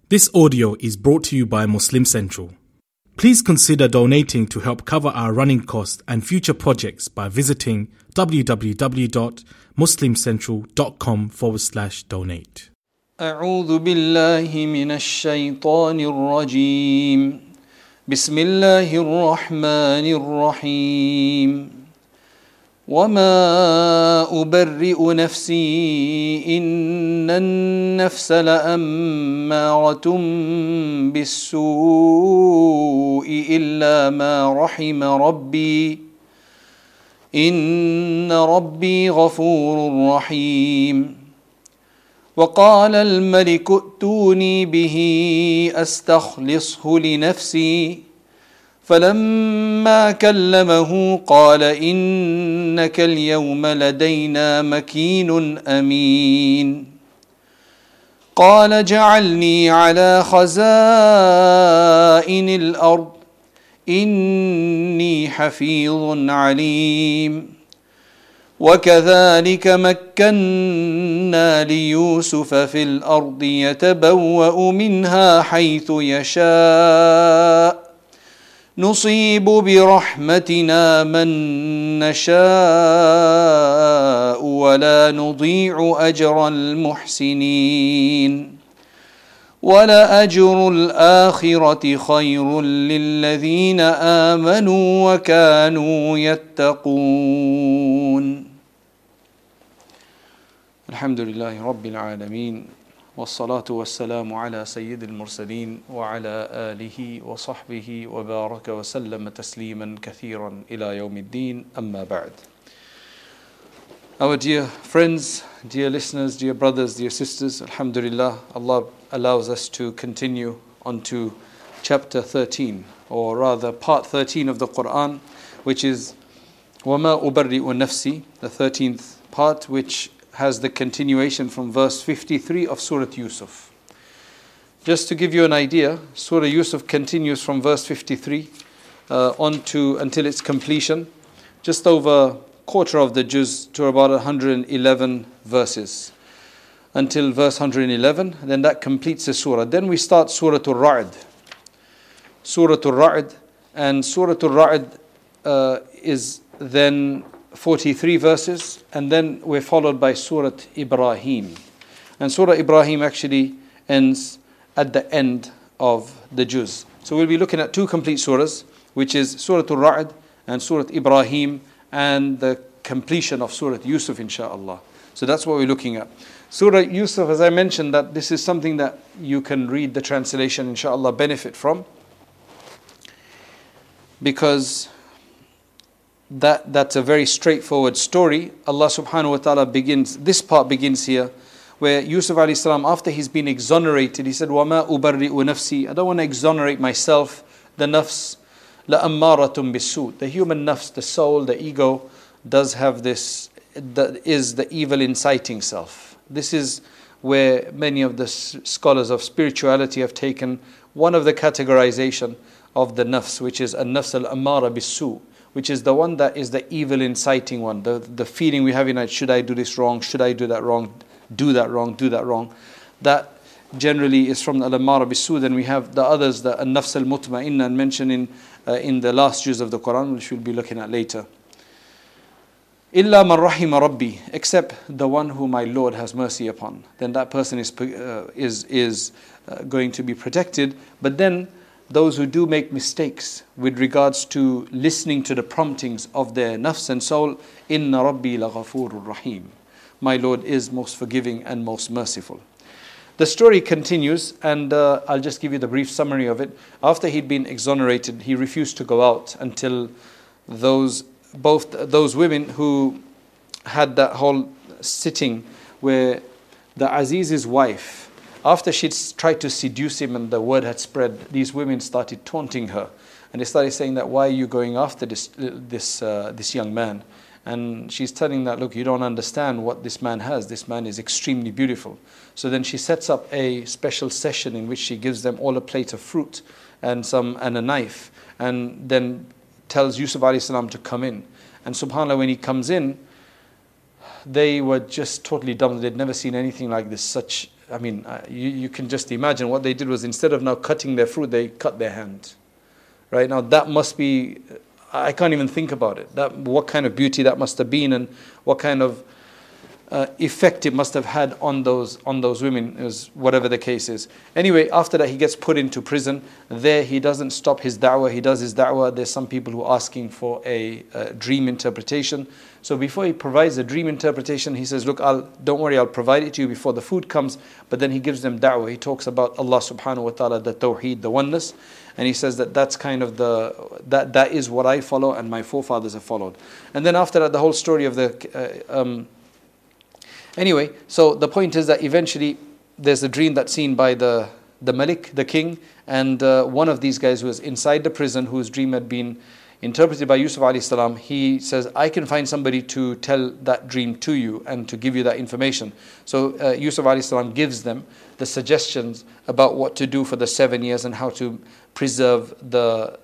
This audio is brought to you by Muslim Central. Please consider donating to help cover our running costs and future projects by visiting www.muslimcentral.com/donate. أعوذ بالله من الشيطان الرجيم بسم الله الرحمن الرحيم وما أبرئ نفسي إن النفس لأمارة بالسوء إلا ما رحم ربي إن ربي غفور رحيم وقال الملك ائتوني به أستخلصه لنفسي فلما كلمه قال إنك اليوم لدينا مكين أمين قال جعلني على خزائن الأرض إني حفيظ عليم وكذلك مكنا ليوسف في الأرض يتبوأ منها حيث يشاء نصيب برحمتنا من نشاء ولا نضيع أجر المحسنين ولأجر الآخرة خير للذين آمنوا وكانوا يتقون. الحمد لله رب العالمين والصلاة والسلام على سيد المرسلين وعلى آله وصحبه وبارك وسلم تسليما كثيرا إلى يوم الدين أما بعد. Our dear friends, dear listeners, dear brothers, dear sisters, Alhamdulillah, Allah allows us to continue on to chapter 13, or rather part 13 of the Quran, which is وَمَا أُبَرِّئُ نَفْسِي, the 13th part, which has the continuation from verse 53 of Surah Yusuf. Just to give you an idea, Surah Yusuf continues from verse 53 on to until its completion, just over quarter of the juz to about 111 verses. Until verse 111, then that completes the surah. Then we start Surah Al-Ra'd. Surah Al-Ra'd, and Surah Al-Ra'd is then 43 verses, and then we're followed by Surah Ibrahim. And Surah Ibrahim actually ends at the end of the juz. So we'll be looking at two complete surahs, which is Surah Al-Ra'd and Surah Ibrahim, and the completion of Surah Yusuf, inshaAllah. So that's what we're looking at. Surah Yusuf, as I mentioned, that this is something that you can read the translation, inshaAllah, benefit from, because that's a very straightforward story. Allah subhanahu wa ta'ala begins, this part begins here, where Yusuf alayhi salam, after he's been exonerated, he said, وَمَا أُبَرِّئُ نَفْسِي, I don't want to exonerate myself. The nafs, لَأَمَّارَةٌ بِالسُّوءِ, the human nafs, the soul, the ego, does have this, that is the evil inciting self. This is where many of the scholars of spirituality have taken one of the categorization of the nafs, which is an-nafs al-ammara bis-su', which is the one that is the evil inciting one, the feeling we have in it, should I do this wrong, should I do that wrong, do that wrong, do that wrong. That generally is from al-ammara bis-su'. Then we have the others, the an-nafs al-mutma'inna, mentioned in the last juz of the Quran, which we'll be looking at later. إِلَّا مَنْ رَحِمَ رَبِّي, except the one whom my Lord has mercy upon. Then that person is going to be protected. But then those who do make mistakes with regards to listening to the promptings of their nafs and soul, إِنَّ رَبِّي لَغَفُورٌ رَحِيمٌ, my Lord is most forgiving and most merciful. The story continues, and I'll just give you the brief summary of it. After he'd been exonerated, he refused to go out until both those women who had that whole sitting where the Aziz's wife, after she'd tried to seduce him and the word had spread, these women started taunting her, and they started saying that, why are you going after this young man? And she's telling that, look, you don't understand what this man has. This man is extremely beautiful. So then she sets up a special session in which she gives them all a plate of fruit and a knife, and then tells Yusuf alayhi salam to come in. And subhanAllah, when he comes in, they were just totally dumb. They'd never seen anything like this, such I mean, you can just imagine what they did was, instead of now cutting their fruit, they cut their hand. Right now, that must be, I can't even think about it. What kind of beauty that must have been, and what kind of effect it must have had on those women, is whatever the case is. Anyway, after that, he gets put into prison. There, he doesn't stop his da'wah. He does his da'wah. There's some people who are asking for a dream interpretation. So before he provides a dream interpretation, he says, look, don't worry, I'll provide it to you before the food comes. But then he gives them da'wah. He talks about Allah subhanahu wa ta'ala, the tawheed, the oneness. And he says that's kind of that is what I follow and my forefathers have followed. And then after that, the whole story of the... Anyway, so the point is that eventually there's a dream that's seen by the Malik, the king, and one of these guys who was inside the prison, whose dream had been interpreted by Yusuf alayhi salam, he says, I can find somebody to tell that dream to you and to give you that information. So Yusuf alayhi salam gives them the suggestions about what to do for the 7 years and how to preserve the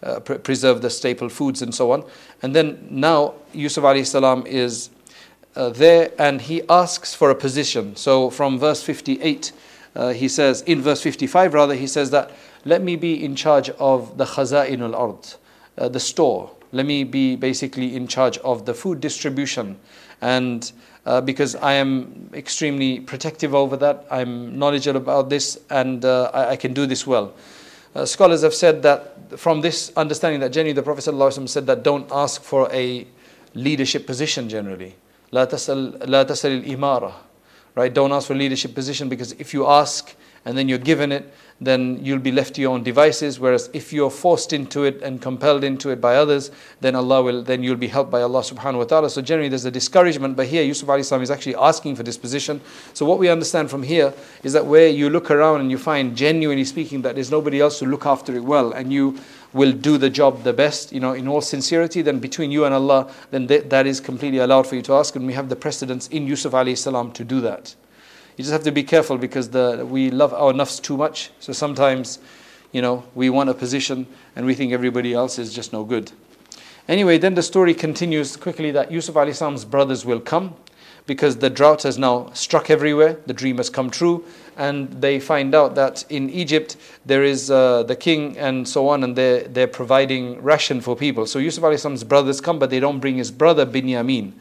staple foods and so on. And then now Yusuf alayhi salam is there, and he asks for a position. So from verse 58, he says, in verse 55 rather, he says that, let me be in charge of the khaza'inul ard, the store. Let me be basically in charge of the food distribution. And because I am extremely protective over that, I'm knowledgeable about this, and I can do this well. Scholars have said that from this understanding that generally the Prophet ﷺ said that don't ask for a leadership position generally. لا تسأل الإمارة, right? Don't ask for a leadership position, because if you ask and then you're given it, then you'll be left to your own devices. Whereas if you're forced into it and compelled into it by others, then you'll be helped by Allah subhanahu wa ta'ala. So generally there's a discouragement, but here Yusuf alayhi salam is actually asking for this position. So what we understand from here is that where you look around and you find, genuinely speaking, that there's nobody else to look after it well, and you will do the job the best, in all sincerity, then between you and Allah, then that is completely allowed for you to ask. And we have the precedence in Yusuf alayhi salam to do that. You just have to be careful, because we love our nafs too much. So sometimes, we want a position and we think everybody else is just no good. Anyway, then the story continues quickly that Yusuf alayhi salam's brothers will come, because the drought has now struck everywhere. The dream has come true, and they find out that in Egypt there is the king and so on, and they're providing ration for people. So Yusuf alayhi salam's brothers come, but they don't bring his brother Benjamin.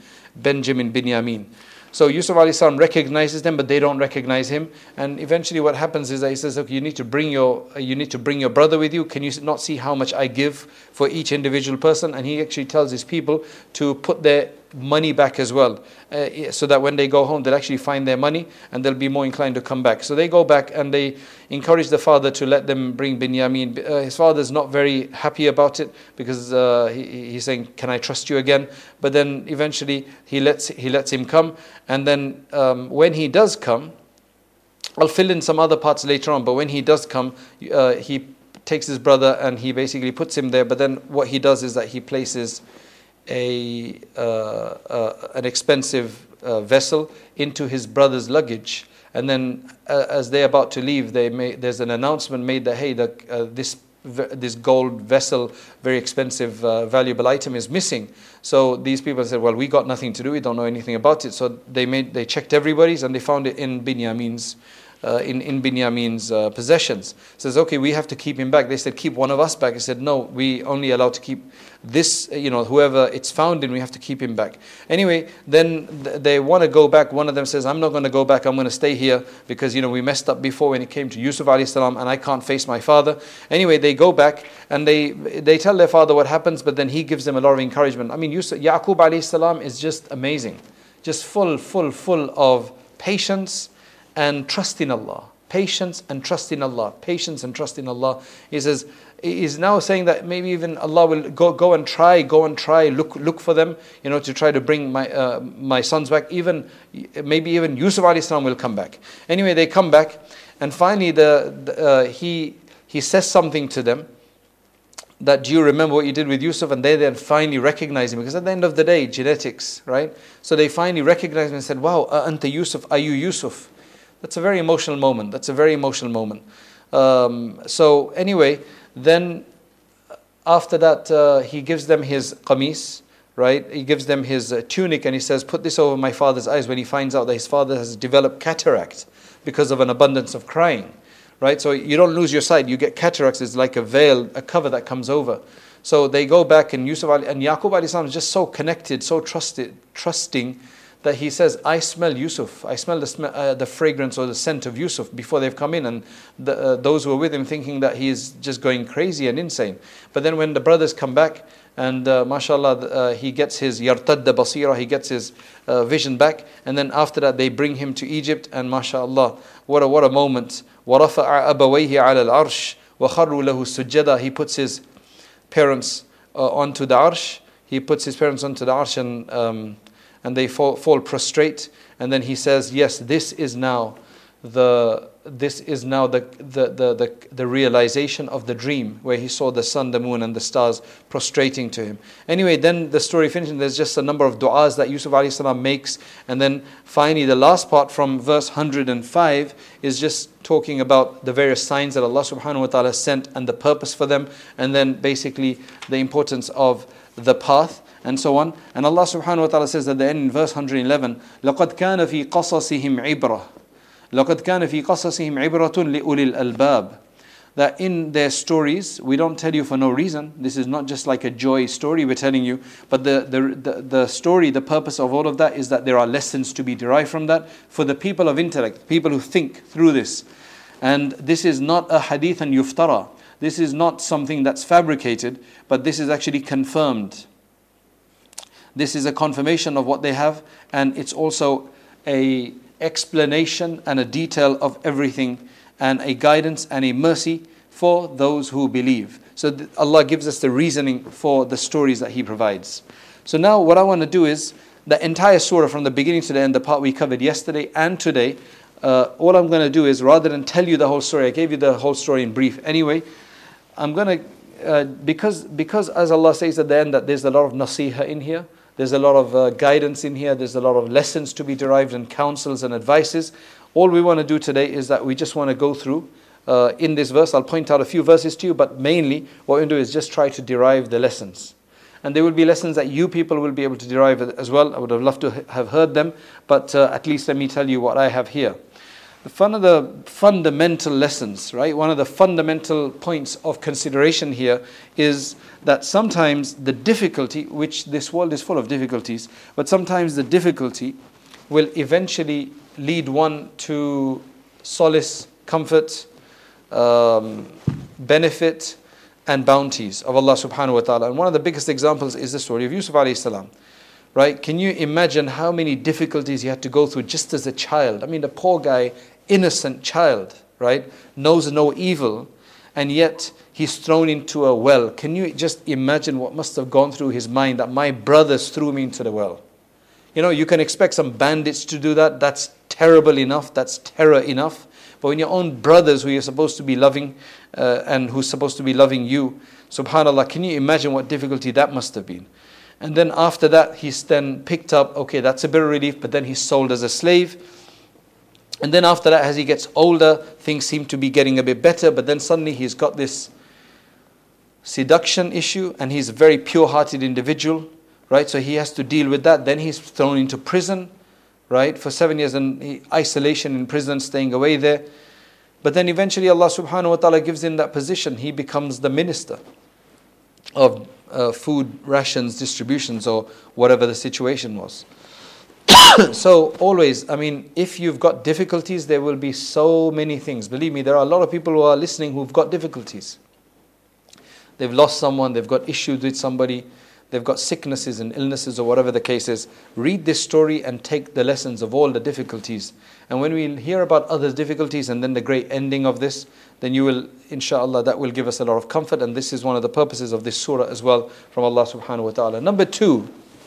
So Yusuf alayhi salam recognizes them, but they don't recognize him. And eventually what happens is that he says, okay, you need to bring your brother with you. Can you not see how much I give for each individual person? And he actually tells his people to put their money back as well, so that when they go home they'll actually find their money and they'll be more inclined to come back. So they go back and they encourage the father to let them bring Binyamin. His father's not very happy about it, because he's saying, can I trust you again? But then eventually he lets him come. And then when he does come, I'll fill in some other parts later on, but when he does come, he takes his brother and he basically puts him there. But then what he does is that he places an expensive vessel into his brother's luggage, and then as they're about to leave, there's an announcement made that, hey, this gold vessel, very expensive, valuable item, is missing. So these people said, well, we got nothing to do, we don't know anything about it. So they checked everybody's, and they found it in Binyamin's possessions. Says, okay, we have to keep him back. They said, keep one of us back. He said, no, we only allowed to keep this, whoever it's found in, we have to keep him back. Anyway, then they want to go back. One of them says, I'm not going to go back, I'm going to stay here, because we messed up before when it came to Yusuf alayhi salam, and I can't face my father. Anyway, they go back and they tell their father what happens, but then he gives them a lot of encouragement. I mean, Yaqub alayhi salam is just amazing, just full of patience and trust in Allah. Patience and trust in Allah. Patience and trust in Allah. He says, he's now saying that maybe even Allah will go and try, look for them, to try to bring my sons back. Maybe even Yusuf alayhi salam will come back. Anyway, they come back, and finally he says something to them, that, do you remember what you did with Yusuf? And they then finally recognize him, because at the end of the day, genetics, right? So they finally recognized him and said, wow, anta Yusuf, are you Yusuf? That's a very emotional moment. So anyway, then after that, he gives them his qamis, right? He gives them his tunic, and he says, put this over my father's eyes, when he finds out that his father has developed cataract. because of an abundance of crying. Right? So you don't lose your sight. You get cataracts. It's like a veil, a cover that comes over. So they go back, and Yusuf and Yaqub alayhi salam is just so connected, so trusting, that he says, I smell Yusuf. I smell the fragrance or the scent of Yusuf before they've come in. And those who were with him thinking that he is just going crazy and insane. But then when the brothers come back, and mashallah, he gets his yartadda basira, he gets his vision back. And then after that they bring him to Egypt, and mashallah, what a moment. وَرَفَعَ أَبَوَيْهِ عَلَى الْعَرْشِ وَخَرُّوا لَهُ سُجَّدًا. He puts his parents onto the arsh. He puts his parents onto the arsh, and they fall prostrate. And then he says, yes, this is now the realization of the dream, where he saw the sun, the moon and the stars prostrating to him. Anyway, then the story finishes. There's just a number of du'as that Yusuf alayhi salam makes, and then finally the last part from verse 105 is just talking about the various signs that Allah subhanahu wa ta'ala sent and the purpose for them, and then basically the importance of the path and so on. And Allah subhanahu wa ta'ala says at the end in verse 111, لَقَدْ كَانَ فِي قَصَصِهِمْ عِبْرَةٌ لَقَدْ كَانَ فِي قَصَصِهِمْ عِبْرَةٌ لِأُولِي الْأَلْبَابِ. That in their stories, we don't tell you for no reason. This is not just like a joy story we're telling you, but the story, the purpose of all of that is that there are lessons to be derived from that for the people of intellect, people who think through this. And this is not a hadith and yuftara. This is not something that's fabricated, but this is actually confirmed. This is a confirmation of what they have, and it's also a explanation and a detail of everything, and a guidance and a mercy for those who believe. So Allah gives us the reasoning for the stories that He provides. So now what I want to do is the entire surah from the beginning to the end, the part we covered yesterday and today. All I'm going to do is, rather than tell you the whole story, I gave you the whole story in brief anyway. I'm going to because as Allah says at the end that there's a lot of nasiha in here. There's a lot of guidance in here. There's a lot of lessons to be derived and counsels and advices. All we want to do today is that we just want to go through in this verse. I'll point out a few verses to you, but mainly what we're going to do is just try to derive the lessons. And there will be lessons that you people will be able to derive as well. I would have loved to have heard them, but at least let me tell you what I have here. One of the fundamental lessons, right? One of the fundamental points of consideration here is that sometimes the difficulty, which this world is full of difficulties, but sometimes the difficulty will eventually lead one to solace, comfort, benefit and bounties of Allah subhanahu wa ta'ala. And one of the biggest examples is the story of Yusuf alayhi salam. Right? Can you imagine how many difficulties he had to go through just as a child? I mean, the poor guy, innocent child, right? Knows no evil, and yet he's thrown into a well. Can you just imagine what must have gone through his mind, that my brothers threw me into the well? You know, you can expect some bandits to do that. That's terrible enough. That's terror enough. But when your own brothers, who you're supposed to be loving and who's supposed to be loving you, subhanAllah, can you imagine what difficulty that must have been? And then after that, he's then picked up, okay, that's a bit of relief, but then he's sold as a slave. And then after that, as he gets older, things seem to be getting a bit better, but then suddenly he's got this seduction issue, and he's a very pure-hearted individual, right? So he has to deal with that. Then he's thrown into prison, right? For 7 years in isolation in prison, staying away there. But then eventually Allah subhanahu wa ta'ala gives him that position. He becomes the minister of food rations distributions, or whatever the situation was. So always, I mean, if you've got difficulties, there will be so many things. Believe me, there are a lot of people who are listening who've got difficulties. They've lost someone, they've got issues with somebody, they've got sicknesses and illnesses, or whatever the case is. Read this story and take the lessons of all the difficulties. And when we hear about others' difficulties and then the great ending of this, then you will, inshallah, that will give us a lot of comfort. And this is one of the purposes of this surah as well from Allah subhanahu wa ta'ala. Number two,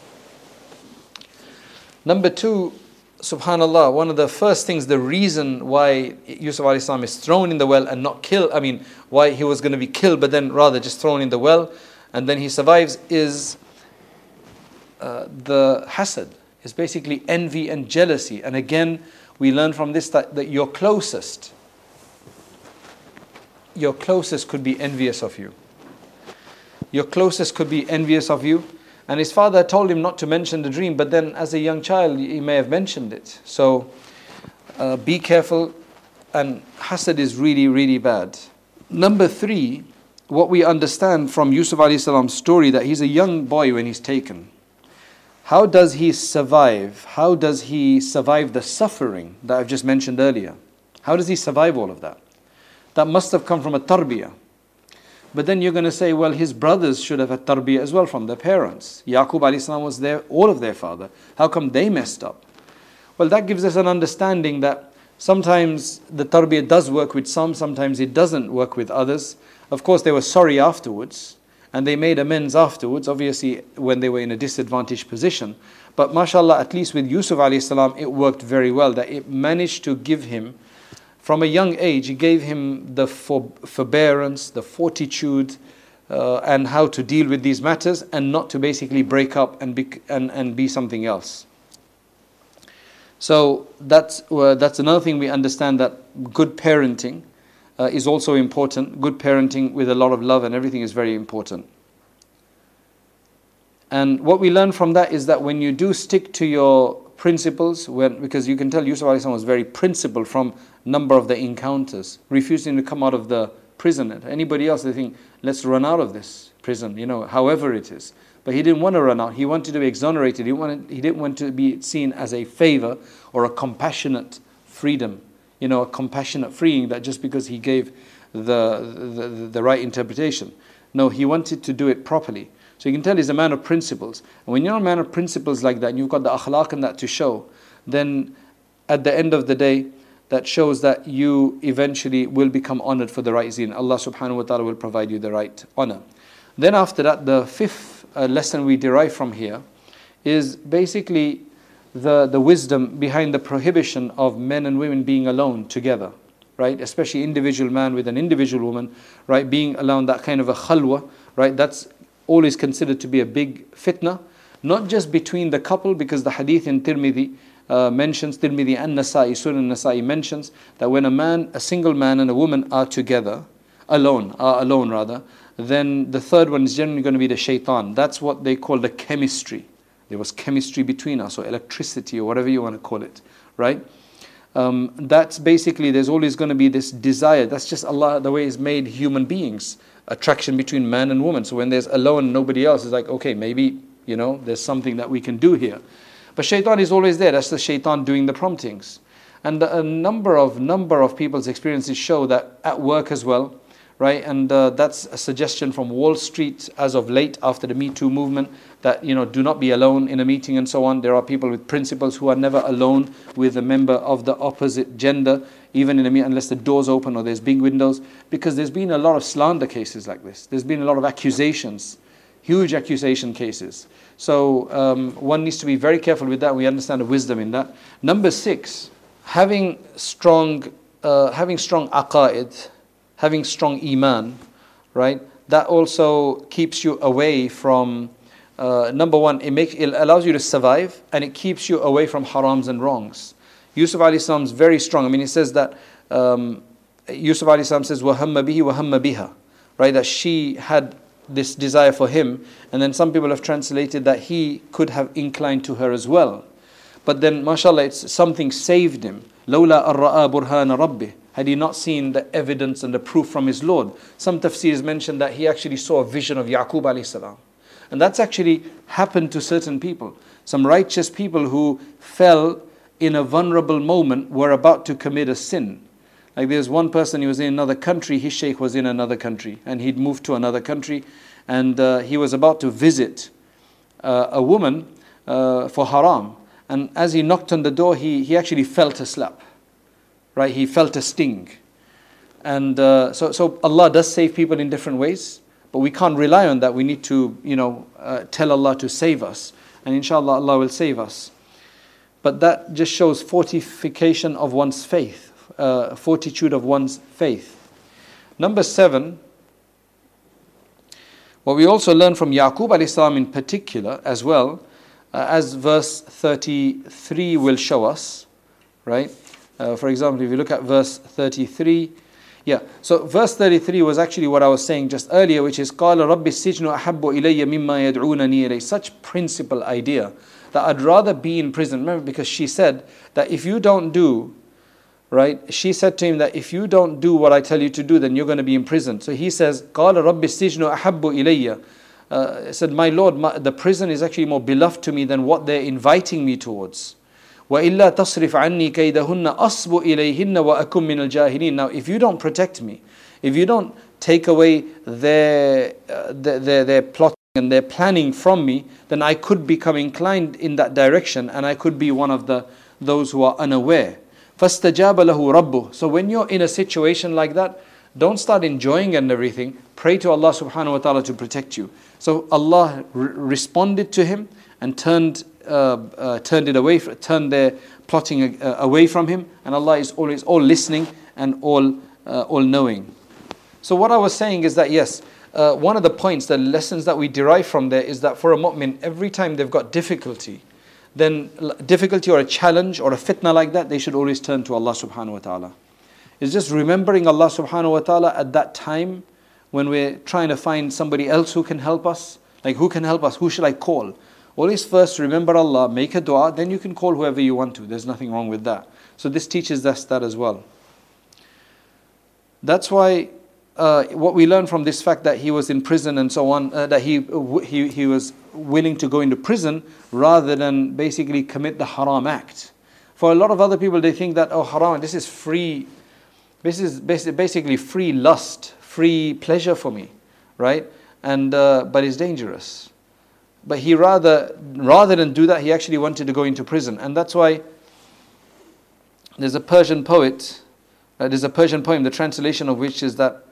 subhanallah, one of the first things, the reason why Yusuf alayhi salam is thrown in the well and not killed, I mean, why he was going to be killed, but then rather just thrown in the well, and then he survives, is the hasad. It's basically envy and jealousy. And again, we learn from this that your closest could be envious of you. Your closest could be envious of you. And his father told him not to mention the dream, but then as a young child, he may have mentioned it. So be careful and hasad is really, really bad. Number 3, what we understand from Yusuf alayhi salam's story, that he's a young boy when he's taken. How does he survive? How does he survive the suffering that I've just mentioned earlier? How does he survive all of that? That must have come from a tarbiyah. But then you're going to say, well, his brothers should have had tarbiyah as well from their parents. Yaqub alayhi salam was all of their father. How come they messed up? Well, that gives us an understanding that sometimes the tarbiyah does work with some, sometimes it doesn't work with others. Of course, they were sorry afterwards, and they made amends afterwards, obviously when they were in a disadvantaged position. But mashallah, at least with Yusuf alayhi salam, it worked very well, that it managed to give him, from a young age, it gave him the forbearance, the fortitude, and how to deal with these matters, and not to basically break up and be something else. So that's another thing we understand, that good parenting is also important. Good parenting with a lot of love and everything is very important. And what we learn from that is that when you do stick to your principles, because you can tell Yusuf alayhi salam was very principled from number of the encounters, refusing to come out of the prison. Anybody else, they think, let's run out of this prison, however it is. But he didn't want to run out. He wanted to be exonerated. He didn't want to be seen as a favor or a compassionate freedom, a compassionate freeing, that just because he gave the right interpretation. No, he wanted to do it properly. So you can tell he's a man of principles. And when you're a man of principles like that, and you've got the akhlaq and that to show, then at the end of the day, that shows that you eventually will become honored for the right zeen. Allah subhanahu wa ta'ala will provide you the right honor. Then after that, the 5th lesson we derive from here is basically the wisdom behind the prohibition of men and women being alone together, right? Especially individual man with an individual woman, right? Being alone, that kind of a khalwa, right? That's always considered to be a big fitna, not just between the couple, because the hadith in Tirmidhi mentions, Tirmidhi and Nasa'i, Sunan Nasa'i mentions that when a single man and a woman are together, alone rather, then the third one is generally going to be the shaitan. That's what they call the chemistry. There was chemistry between us, or electricity, or whatever you want to call it, right? That's basically, there's always going to be this desire. That's just Allah, the way He's made human beings. Attraction between man and woman. So when there's alone, nobody else, is like, okay, maybe, there's something that we can do here. But shaitan is always there. That's the shaitan doing the promptings. And a number of people's experiences show that at work as well, right? And that's a suggestion from Wall Street as of late, after the Me Too movement, that do not be alone in a meeting and so on. There are people with principles who are never alone with a member of the opposite gender, even in a meeting, unless the door's open or there's big windows, because there's been a lot of slander cases like this. There's been a lot of accusations, huge accusation cases. So one needs to be very careful with that. We understand the wisdom in that. Number 6, having strong aqaid, having strong iman, right? That also keeps you away from, number 1, it allows you to survive, and it keeps you away from harams and wrongs. Yusuf alayhi salam is very strong. He says that, Yusuf alayhi salam says, وَهَمَّ بِهِ وَهَمَّ بِهَا, right? That she had this desire for him, and then some people have translated that he could have inclined to her as well. But then, mashallah, it's something saved him. لَوْلَا أَرَّأَى بُرْهَانَ رَبِّهِ, had he not seen the evidence and the proof from his Lord. Some tafsirs mention that he actually saw a vision of Yaqub alayhi salam. And that's actually happened to certain people. Some righteous people who fell in a vulnerable moment were about to commit a sin. Like there's one person, he was in another country, his sheikh was in another country, and he'd moved to another country, and he was about to visit a woman for haram. And as he knocked on the door, he actually felt a slap, right? He felt a sting. And so Allah does save people in different ways, but we can't rely on that. We need to, tell Allah to save us, and inshallah Allah will save us. But that just shows fortification of one's faith, fortitude of one's faith. Number 7, what we also learn from Yaqub alayhi salam in particular as well, as verse 33 will show us, right? For example, if you look at verse 33, so verse 33 was actually what I was saying just earlier, which is قَالَ رَبِّ السِّجْنُ أَحَبُّ إِلَيَّ مِمَّا يَدْعُونَنِي إِلَيْهِ. Such principal idea that I'd rather be in prison. Remember, because she said that if you don't do right? She said to him that if you don't do what I tell you to do, then you're going to be imprisoned. So he says, قَالَ رَبِّ السِّجْنُ أَحَبُّ إِلَيَّ said, my Lord, the prison is actually more beloved to me than what they're inviting me towards. وَإِلَّا تَصْرِفْ عَنِّي كَيْدَهُنَّ أَصْبُ إِلَيْهِنَّ وَأَكُمْ مِنَ الْجَاهِلِينَ. Now, if you don't protect me, if you don't take away their plotting and their planning from me, then I could become inclined in that direction, and I could be one of those who are unaware. فَاسْتَجَابَ لَهُ رَبُّهُ. So when you're in a situation like that, don't start enjoying and everything. Pray to Allah subhanahu wa ta'ala to protect you. So Allah responded to him and turned their plotting away from him, and Allah is always all listening and all knowing. So what I was saying is that yes, one of the points, the lessons that we derive from there is that for a mu'min, every time they've got difficulty or a challenge or a fitna like that, they should always turn to Allah subhanahu wa ta'ala. It's just remembering Allah subhanahu wa ta'ala at that time when we're trying to find somebody else who can help us. Like, who can help us? Who should I call? Always first remember Allah, make a dua, then you can call whoever you want to. There's nothing wrong with that. So this teaches us that as well. That's why what we learn from this fact that he was in prison and so on, that he was willing to go into prison rather than basically commit the haram act. For a lot of other people, they think that, oh, haram, this is free. This is basically free lust, free pleasure for me, right? And but it's dangerous. But he rather than do that, he actually wanted to go into prison. And that's why there's a Persian poet, there's a Persian poem, the translation of which is that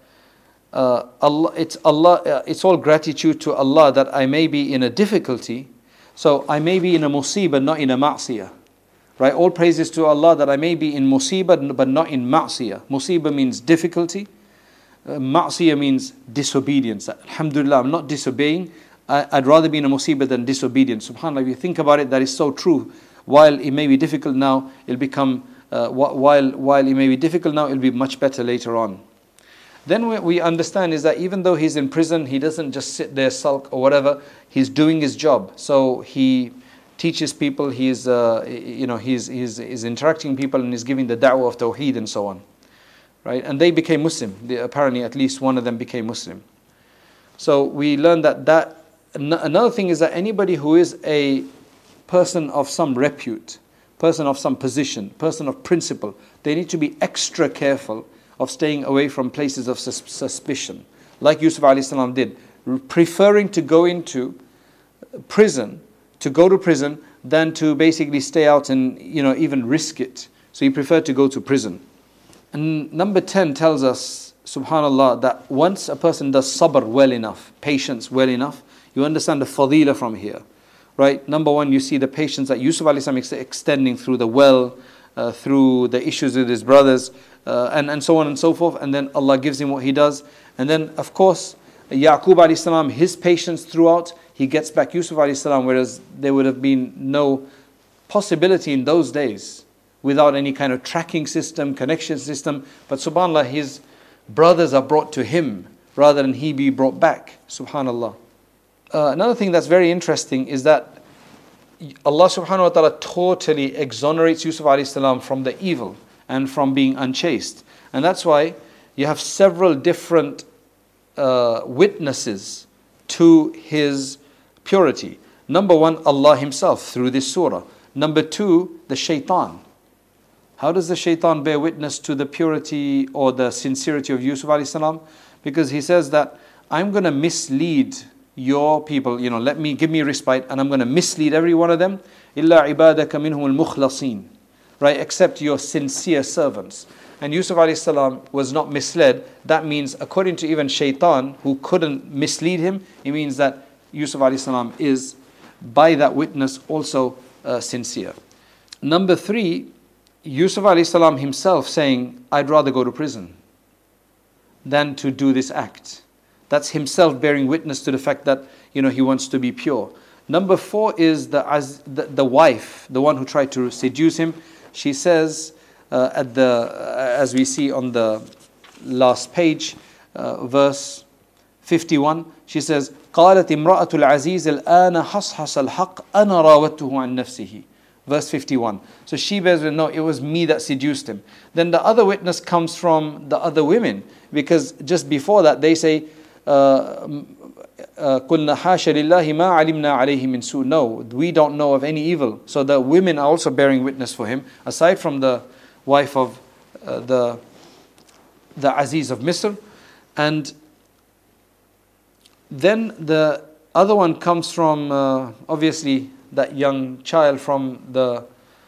it's all gratitude to Allah that I may be in a difficulty, so I may be in a musibah, not in a ma'siyah. Right? All praises to Allah that I may be in musibah but not in ma'siyah. Musibah means difficulty. Ma'siyah means disobedience. Alhamdulillah, I'm not disobeying. I'd rather be in a musibah than disobedient. SubhanAllah, if you think about it, that is so true. While it may be difficult now, it'll become while it may be difficult now, it'll be much better later on. Then what we understand is that even though he's in prison, he doesn't just sit there, sulk or whatever. He's doing his job. So he teaches people, he's interacting with people, and he's giving the da'wah of tawheed and so on. Right? And they became Muslim. Apparently at least one of them became Muslim. So we learned that another thing is that anybody who is a person of some repute, person of some position, person of principle, they need to be extra careful of staying away from places of suspicion. Like Yusuf alayhi salam did, preferring to go into prison, to go to prison, than to basically stay out and even risk it. So he preferred to go to prison. And number 10 tells us, subhanallah, that once a person does sabr well enough, patience well enough, you understand the fadila from here. Right? Number 1, you see the patience that Yusuf alayhi salam is extending through the well, through the issues with his brothers, and so on and so forth. And then Allah gives him what he does. And then, of course, Yaqub alayhi salam, his patience throughout, he gets back Yusuf alayhi salam, whereas there would have been no possibility in those days without any kind of tracking system, connection system. But subhanAllah, his brothers are brought to him rather than he be brought back. Subhanallah. Another thing that's very interesting is that Allah subhanahu wa ta'ala totally exonerates Yusuf alayhi salam from the evil and from being unchaste. And that's why you have several different witnesses to his purity. Number 1, Allah himself through this surah. Number 2, the shaitan. How does the shaitan bear witness to the purity or the sincerity of Yusuf alayhi salam? Because he says that I'm going to mislead your people, give me respite, and I'm going to mislead every one of them. إِلَّا عِبَادَكَ مِنْهُمُ الْمُخْلَصِينَ. Right, except your sincere servants. And Yusuf alayhi salam was not misled. That means, according to even shaitan, who couldn't mislead him, it means that Yusuf alayhi salam is, by that witness, also sincere. Number 3, Yusuf alayhi salam himself saying, I'd rather go to prison than to do this act. That's himself bearing witness to the fact that he wants to be pure. Number 4 is the wife, the one who tried to seduce him. She says, as we see on the last page, verse 51, she says, قالت امرأة العزيز الآن حصحص الحق أنا راودته عن نفسه Verse 51. So she bears witness, no, it was me that seduced him. Then the other witness comes from the other women, because just before that they say, قُلْنَا حَاشَ لِلَّهِ مَا عَلِمْنَا عَلَيْهِ مِنْ سُوءٍ. No, we don't know of any evil. So the women are also bearing witness for him, aside from the wife of the Aziz of Misr. And then the other one comes from obviously that young child from the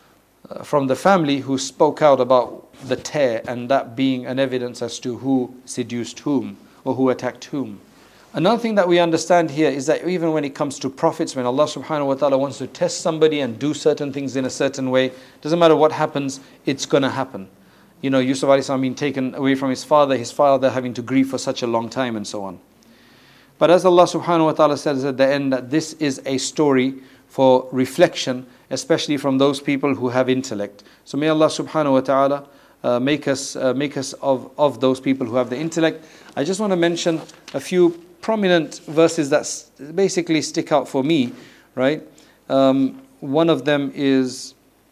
family who spoke out about the tear, and that being an evidence as to who seduced whom or who attacked whom. Another thing that we understand here is that even when it comes to prophets, when Allah subhanahu wa ta'ala wants to test somebody and do certain things in a certain way, doesn't matter what happens, it's going to happen. You know, Yusuf alayhi salam being taken away from his father having to grieve for such a long time and so on. But as Allah subhanahu wa ta'ala says at the end, that this is a story for reflection, especially from those people who have intellect. So may Allah subhanahu wa ta'ala make us of those people who have the intellect. I just want to mention a few prominent verses that basically stick out for me, right? One of them is,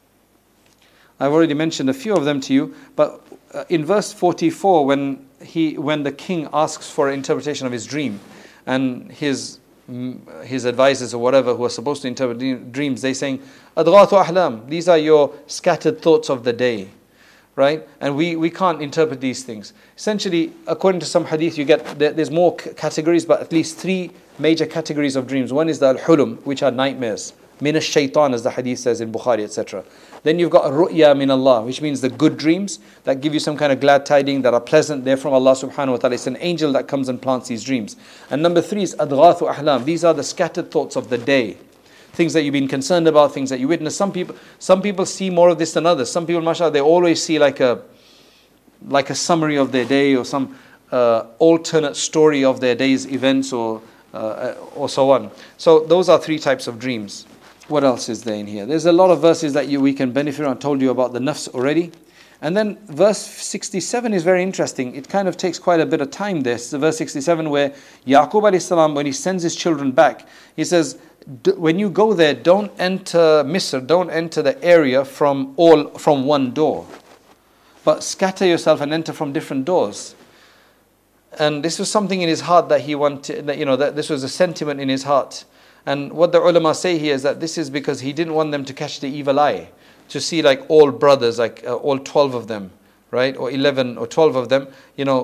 I've already mentioned a few of them to you, but in verse 44, when the king asks for an interpretation of his dream, and his advisors or whatever who are supposed to interpret dreams, they saying, "Adghathu ahlam." These are your scattered thoughts of the day, right? And we can't interpret these things. Essentially, according to some hadith, you get there's more categories, but at least 3 major categories of dreams. One is the al-hulum, which are nightmares. Min ash-shaytan, as the hadith says in Bukhari, etc. Then you've got ru'ya min Allah, which means the good dreams that give you some kind of glad tidings that are pleasant. They're from Allah subhanahu wa ta'ala. It's an angel that comes and plants these dreams. And number 3 is adghathu ahlam. These are the scattered thoughts of the day. Things that you've been concerned about, things that you witness. Some people see more of this than others. Some people, mashallah, they always see like a summary of their day, or some alternate story of their day's events, or so on. So those are 3 types of dreams. What else is there in here? There's a lot of verses that we can benefit from. I told you about the nafs already. And then verse 67 is very interesting. It kind of takes quite a bit of time there. It's verse 67 where Yaqub alayhi salam, when he sends his children back, he says, when you go there, don't enter Misr, don't enter the area from one door, but scatter yourself and enter from different doors. And this was something in his heart that he wanted, that this was a sentiment in his heart. And what the ulama say here is that this is because he didn't want them to catch the evil eye, to see like all brothers, like all 12 of them, right? Or 11 or 12 of them,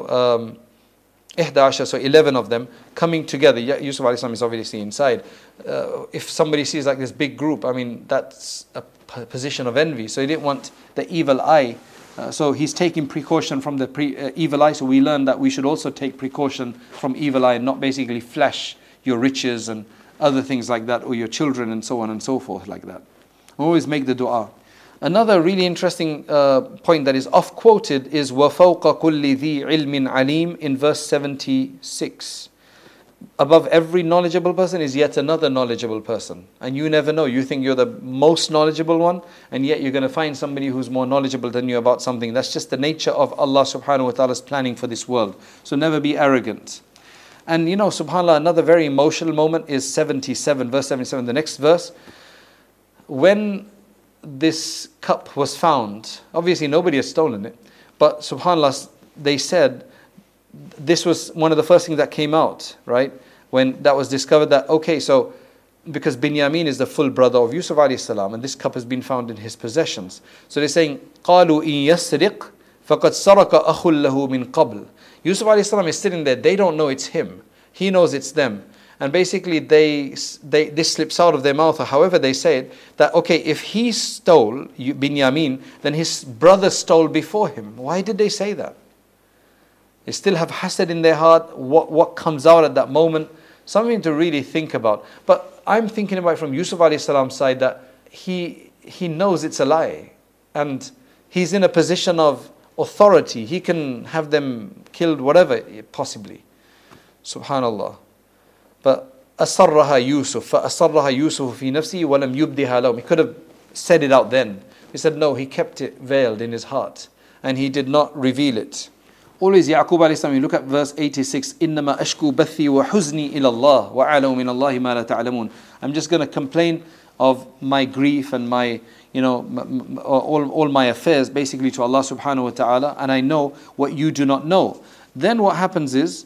11, so 11 of them coming together. Yusuf alayhi salam is obviously inside. If somebody sees like this big group, I mean, that's a position of envy. So he didn't want the evil eye. So he's taking precaution from the evil eye. So we learn that we should also take precaution from evil eye and not basically flash your riches and other things like that, or your children and so on and so forth like that. Always make the dua. Another really interesting point that is off-quoted is وَفَوْقَ كُلِّ ذِي عِلْمٍ عَلِيمٍ in verse 76. Above every knowledgeable person is yet another knowledgeable person. And you never know. You think you're the most knowledgeable one, and yet you're going to find somebody who's more knowledgeable than you about something. That's just the nature of Allah subhanahu wa ta'ala's planning for this world. So never be arrogant. And subhanAllah, another very emotional moment is 77, verse 77, the next verse. When this cup was found, obviously nobody has stolen it, but subhanAllah, they said, this was one of the first things that came out, right? When that was discovered that, okay, so because Binyamin is the full brother of Yusuf alayhi salam, and this cup has been found in his possessions. So they're saying, قَالُوا إِن يَسْرِقْ فَقَدْ سَرَقَ أَخٌ لَهُ مِنْ قَبْلِ. Yusuf alayhi salam is sitting there, they don't know it's him. He knows it's them. And basically this slips out of their mouth, or however they say it, that okay, if he stole Binyamin, then his brother stole before him. Why did they say that? They still have hasad in their heart. What comes out at that moment? Something to really think about. But I'm thinking about it from Yusuf alayhi salam's side, that he knows it's a lie. And he's in a position of authority. He can have them killed, whatever, possibly. Subhanallah. But أَسَرَّهَا يُوسُف فَأَسَرَّهَا يُوسُف فِي نَفْسِهِ وَلَمْ يُبْدِهَا لَهُمْ. He could have said it out then. He said no, he kept it veiled in his heart. And he did not reveal it. Always Yaqub alayhi salam, you look at verse 86, إِنَّمَا أَشْكُو بَثِّي وَحُزْنِي إِلَى اللَّهِ وَأَعْلَمُ مِنَ اللَّهِ مَا لَا تَعْلَمُونَ. I'm just going to complain of my grief and my all my affairs basically to Allah subhanahu wa ta'ala, and I know what you do not know. Then what happens is,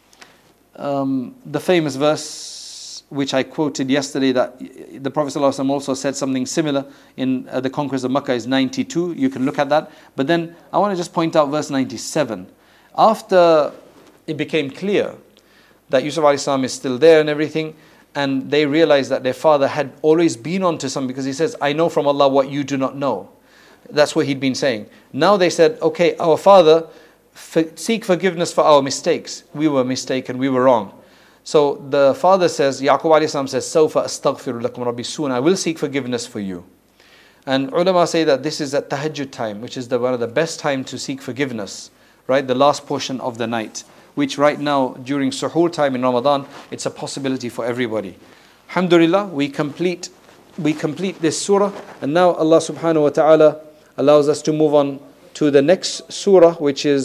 the famous verse which I quoted yesterday, that the Prophet ﷺ also said something similar in the conquest of Makkah, is 92. You can look at that. But then I want to just point out verse 97. After it became clear that Yusuf ﷺ is still there and everything, and they realized that their father had always been onto something, because he says, I know from Allah what you do not know. That's what he'd been saying. Now they said, okay, our father, seek forgiveness for our mistakes. We were mistaken, we were wrong. So the father says, Yaqub alayhi salam says, Sawfa astaghfiru lakum rabbi, soon I will seek forgiveness for you. And ulama say that this is at tahajjud time, which is one of the best time to seek forgiveness, right? The last portion of the night, which right now during suhoor time in Ramadan, it's a possibility for everybody. Alhamdulillah, we complete this surah, and now Allah subhanahu wa ta'ala allows us to move on to the next surah, which is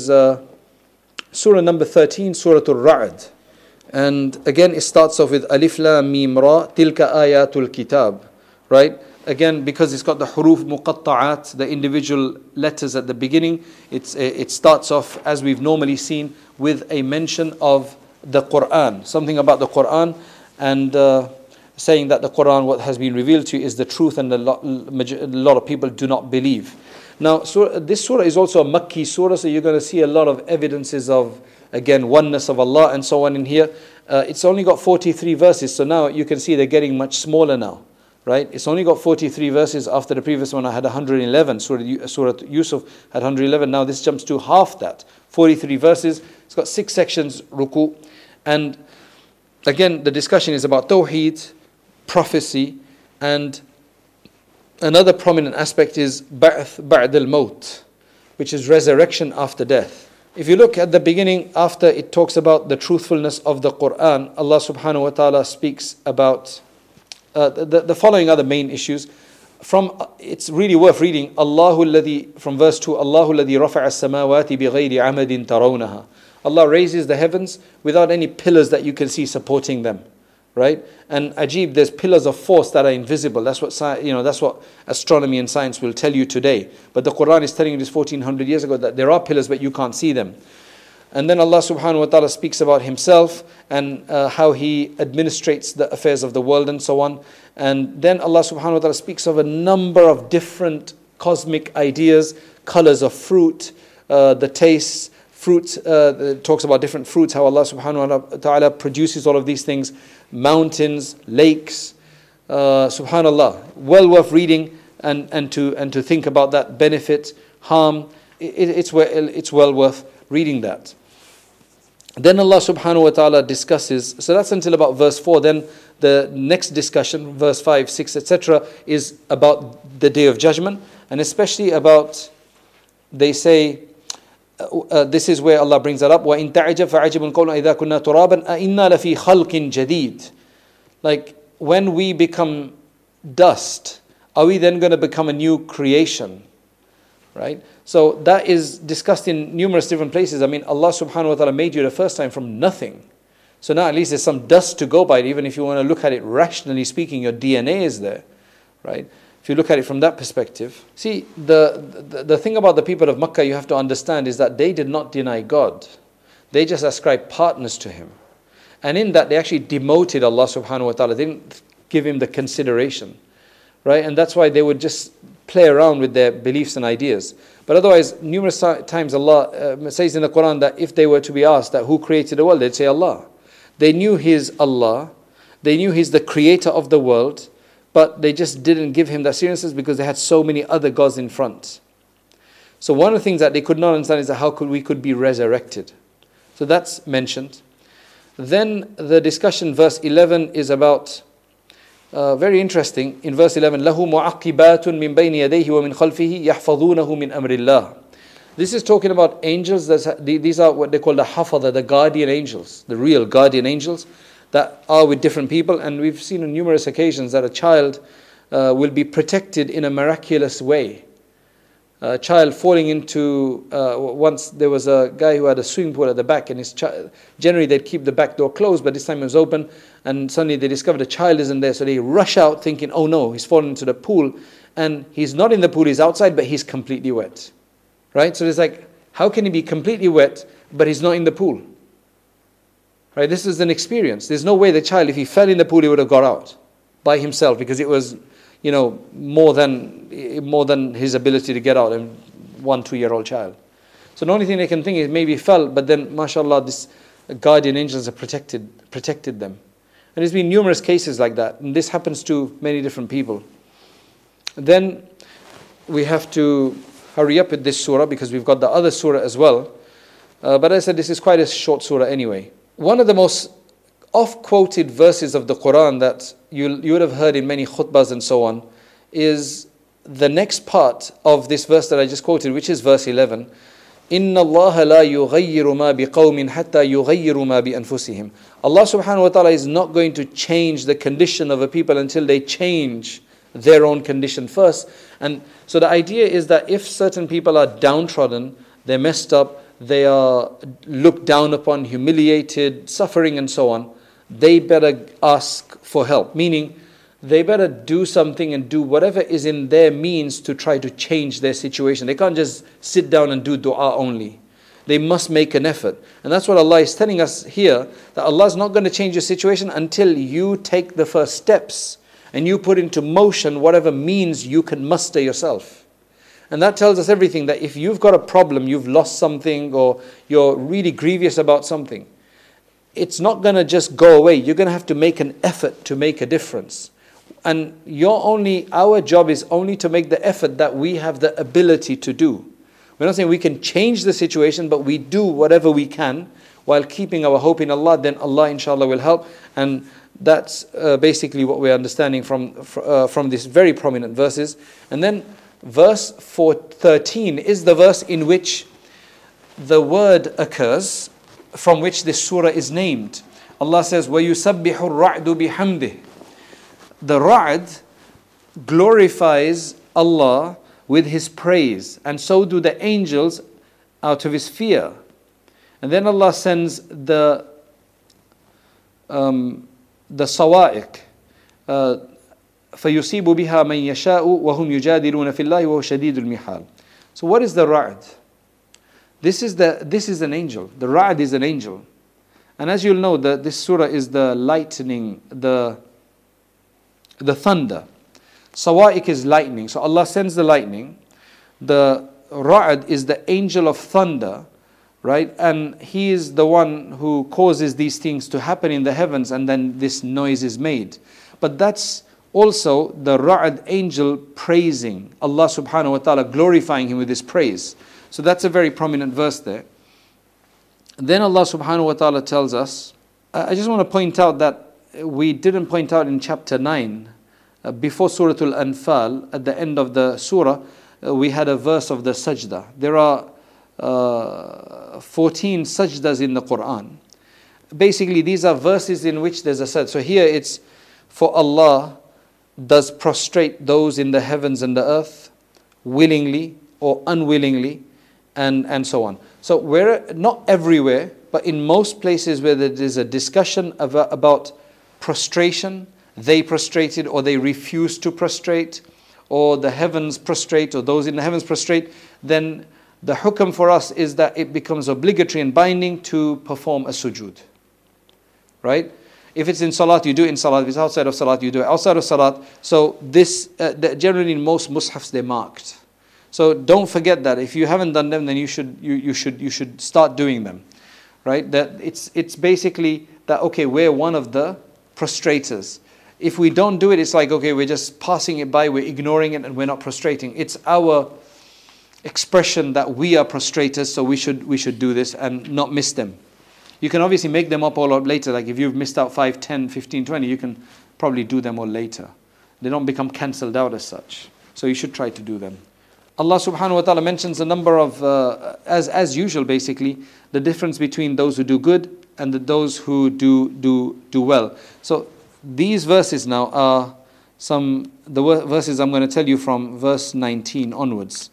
surah number 13, Surah Al-Ra'd. And again, it starts off with Alif Lam Mim Ra, Tilka Ayatul Kitab, right? Again, because it's got the huruf muqatta'at, the individual letters at the beginning, it starts off as we've normally seen with a mention of the Quran, something about the Quran, and saying that the Quran, what has been revealed to you, is the truth, and a lot of people do not believe. Now, this surah is also a Makki surah, so you're going to see a lot of evidences of, again, oneness of Allah and so on in here. It's only got 43 verses, so now you can see they're getting much smaller now, right? It's only got 43 verses. After the previous one I had 111, Surah Yusuf had 111, now this jumps to half that, 43 verses. It's got 6 sections, ruku. And again, the discussion is about Tawheed, prophecy, and another prominent aspect is Ba'th Ba'd al-Maut, which is resurrection after death. If you look at the beginning, after it talks about the truthfulness of the Quran, Allah subhanahu wa ta'ala speaks about the following other main issues. It's really worth reading. From verse 2, Allahu alladhi rafa'a as-samawati bighayri amadin tarawnaha. Allah raises the heavens without any pillars that you can see supporting them. Right? And ajib, there's pillars of force that are invisible. That's what astronomy and science will tell you today. But the Quran is telling you this 1400 years ago, that there are pillars but you can't see them. And then Allah subhanahu wa ta'ala speaks about Himself and how He administrates the affairs of the world and so on. And then Allah subhanahu wa ta'ala speaks of a number of different cosmic ideas, colors of fruit, the tastes, fruits, talks about different fruits, how Allah subhanahu wa ta'ala produces all of these things, mountains, lakes, subhanallah, well worth reading and to think about that benefit, harm, it's well worth reading that. Then Allah subhanahu wa ta'ala discusses, so that's until about verse 4, then the next discussion, verse 5, 6, etc., is about the Day of Judgment, and especially about, they say, this is where Allah brings that up. وَإِن تَعْجَبْ فَعَجِبٌ قَوْلٌ إِذَا كُنَّا تُرَابًا أَإِنَّا لَفِي خَلْقٍ جَدِيدٍ. Like, when we become dust, are we then going to become a new creation? Right? So that is discussed in numerous different places. I mean, Allah subhanahu wa ta'ala made you the first time from nothing. So now at least there's some dust to go by. Even if you want to look at it rationally speaking, your DNA is there. Right? If you look at it from that perspective. See, the thing about the people of Makkah you have to understand is that they did not deny God. They just ascribed partners to Him. And in that they actually demoted Allah subhanahu wa ta'ala. They didn't give Him the consideration. Right? And that's why they would just play around with their beliefs and ideas. But otherwise, numerous times Allah says in the Quran that if they were to be asked that who created the world, they'd say Allah. They knew He's Allah. They knew He's the creator of the world. But they just didn't give Him that seriousness because they had so many other gods in front. So one of the things that they could not understand is that how we could be resurrected. So that's mentioned. Then the discussion, verse 11, is about, very interesting. In verse 11, لَهُ مُعَقِّبَاتٌ مِّن بَيْنِ يَدَيْهِ وَمِنْ خَلْفِهِ يَحْفَظُونَهُ مِنْ أَمْرِ اللَّهِ. This is talking about angels. These are what they call the hafadha, the guardian angels, the real guardian angels that are with different people. And we've seen on numerous occasions that a child will be protected in a miraculous way. a child falling into, once there was a guy who had a swimming pool at the back, and generally they'd keep the back door closed, but this time it was open, and suddenly they discovered a child isn't there, so they rush out thinking, oh no, he's fallen into the pool, and he's not in the pool, he's outside, but he's completely wet. Right? So it's like, how can he be completely wet, but he's not in the pool? Right? This is an experience. There's no way the child, if he fell in the pool, he would have got out by himself, because it was, more than his ability to get out, and 1-2-year-old child. So the only thing they can think is maybe he fell, but then, mashallah, this guardian angels have protected them. And there's been numerous cases like that, and this happens to many different people. Then we have to hurry up with this surah, because we've got the other surah as well. But as I said, this is quite a short surah anyway. One of the most oft-quoted verses of the Quran that you would have heard in many khutbahs and so on is the next part of this verse that I just quoted, which is verse 11. إِنَّ اللَّهَ لَا يُغَيِّرُ مَا بِقَوْمٍ حَتَّى يُغَيِّرُ مَا بِأَنفُسِهِمْ. Allah subhanahu wa ta'ala is not going to change the condition of a people until they change their own condition first. And so the idea is that if certain people are downtrodden, they're messed up, they are looked down upon, humiliated, suffering and so on, they better ask for help. Meaning, they better do something and do whatever is in their means to try to change their situation. They can't just sit down and do dua only. They must make an effort. And that's what Allah is telling us here, that Allah is not going to change your situation until you take the first steps and you put into motion whatever means you can muster yourself. And that tells us everything, that if you've got a problem, you've lost something, or you're really grievous about something, it's not going to just go away. You're going to have to make an effort to make a difference. And our job is only to make the effort that we have the ability to do. We're not saying we can change the situation, but we do whatever we can while keeping our hope in Allah, then Allah inshallah will help. And that's basically what we're understanding from these very prominent verses. And then verse 13 is the verse in which the word occurs from which this surah is named. Allah says, وَيُسَبِّحُ الرَّعْدُ بِحَمْدِهِ. The Ra'd glorifies Allah with His praise, and so do the angels out of His fear. And then Allah sends the sawa'iq, فَيُصِيبُ بِهَا مَنْ يَشَاءُ وَهُمْ يُجَادِلُونَ فِي اللَّهِ وَهُوَ شَدِيدُ الْمِحَالِ. So what is the Ra'd? This is an angel. The Ra'd is an angel. And as you'll know, this surah is the lightning, the thunder. Sawa'iq is lightning. So Allah sends the lightning. The Ra'd is the angel of thunder, right? And he is the one who causes these things to happen in the heavens, and then this noise is made. But that's also the Ra'd angel praising Allah subhanahu wa ta'ala, glorifying Him with His praise. So that's a very prominent verse there. Then Allah subhanahu wa ta'ala tells us, I just want to point out that we didn't point out in chapter 9, before Surah Al-Anfal, at the end of the surah, we had a verse of the sajda. There are 14 sajdas in the Quran. Basically, these are verses in which there's a sajda. So here it's, for Allah does prostrate those in the heavens and the earth, willingly or unwillingly, and so on. So not everywhere, but in most places where there is a discussion about prostration, they prostrated or they refused to prostrate, or the heavens prostrate, or those in the heavens prostrate, then the hukam for us is that it becomes obligatory and binding to perform a sujood. Right? If it's in salat, you do it in salat. If it's outside of salat, you do it outside of salat. So this, generally in most mushafs, they're marked. So don't forget that. If you haven't done them, then you should start doing them. Right? That it's basically that, okay, we're one of the prostrators. If we don't do it, it's like, okay, we're just passing it by, we're ignoring it, and we're not prostrating. It's our expression that we are prostrators, so we should do this and not miss them. You can obviously make them up all up later. Like if you've missed out 5, 10, 15, 20, you can probably do them all later. They don't become cancelled out as such. So you should try to do them. Allah subhanahu wa ta'ala mentions a number of, as usual basically, the difference between those who do good and those who do well. So these verses now are the verses I'm going to tell you from verse 19 onwards.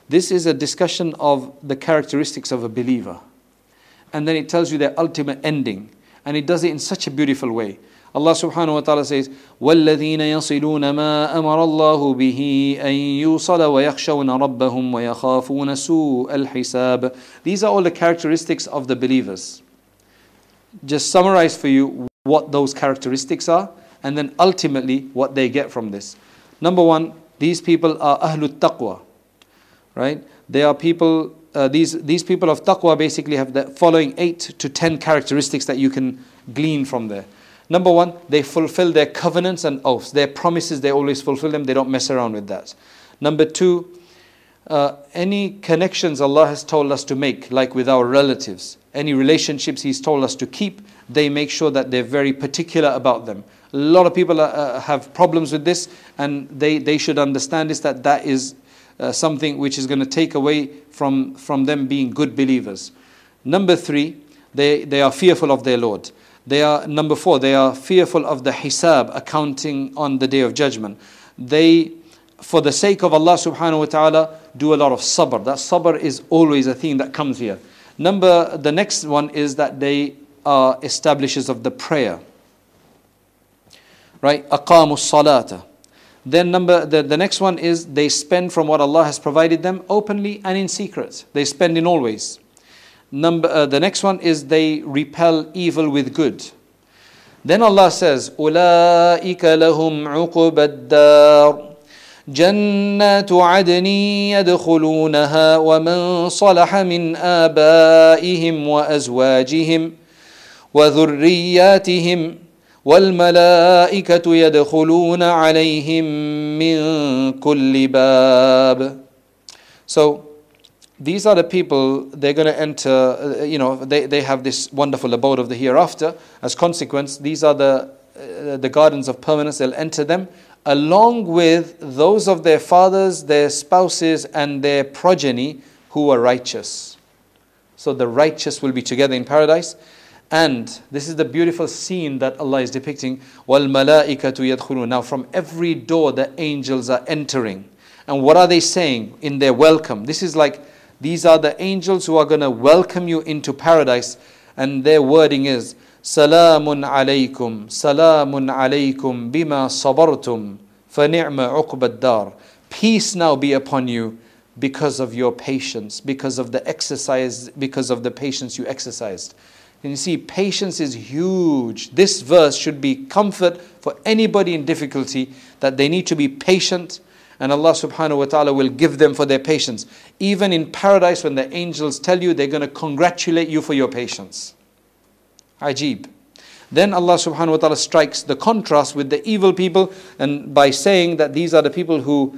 This is a discussion of the characteristics of a believer. And then it tells you their ultimate ending. And it does it in such a beautiful way. Allah subhanahu wa ta'ala says, وَالَّذِينَ يَصِلُونَ مَا أَمَرَ اللَّهُ بِهِ أَن يُوصَلَ وَيَخْشَوْنَ رَبَّهُمْ وَيَخَافُونَ سُوءَ الْحِسَابِ. These are all the characteristics of the believers. Just summarize for you what those characteristics are, and then ultimately what they get from this. Number one, these people are Ahlul Taqwa. Right? They are people, these people of Taqwa basically have the following 8 to 10 characteristics that you can glean from there. Number one, they fulfill their covenants and oaths. Their promises, they always fulfill them. They don't mess around with that. Number two, any connections Allah has told us to make, like with our relatives, any relationships He's told us to keep, they make sure that they're very particular about them. A lot of people have problems with this, and they should understand this, that is something which is going to take away from them being good believers. Number three, they are fearful of their Lord. Number four, they are fearful of the hisab, accounting on the day of judgment. They, for the sake of Allah subhanahu wa ta'ala, do a lot of sabr. That sabr is always a thing that comes here. The next one is that they are establishers of the prayer. Right? Aqamu salata. Then the next one is they spend from what Allah has provided them openly and in secret. They spend in all ways. The next one is they repel evil with good. Then Allah says, أُولَٰئِكَ لَهُمْ عُقُبَى الدَّارِ جَنَّاتُ عَدْنٍ يَدْخُلُونَهَا وَمَنْ صَلَحَ مِنْ آبَائِهِمْ وَأَزْوَاجِهِمْ وَذُرِّيَّاتِهِمْ وَالْمَلَائِكَةُ يَدْخُلُونَ عَلَيْهِمْ مِنْ كُلِّ بَابٍ. So these are the people, they're going to enter, they have this wonderful abode of the hereafter. As consequence, these are the gardens of permanence. They'll enter them along with those of their fathers, their spouses, and their progeny who are righteous. So the righteous will be together in paradise. And this is the beautiful scene that Allah is depicting. وَالْمَلَائِكَةُ يَدْخُلُونَ. Now from every door the angels are entering. And what are they saying in their welcome? This is like, these are the angels who are going to welcome you into paradise. And their wording is, Salamun alaykum, Salamun alaykum bima sabartum, فَنِعْمَ عُقْبَ الدَّارِ. Peace now be upon you because of your patience, because of the exercise, because of the patience you exercised. And you see, patience is huge. This verse should be comfort for anybody in difficulty, that they need to be patient, and Allah subhanahu wa ta'ala will give them for their patience. Even in paradise, when the angels tell you, they're going to congratulate you for your patience. Ajib. Then Allah subhanahu wa ta'ala strikes the contrast with the evil people, and by saying that these are the people who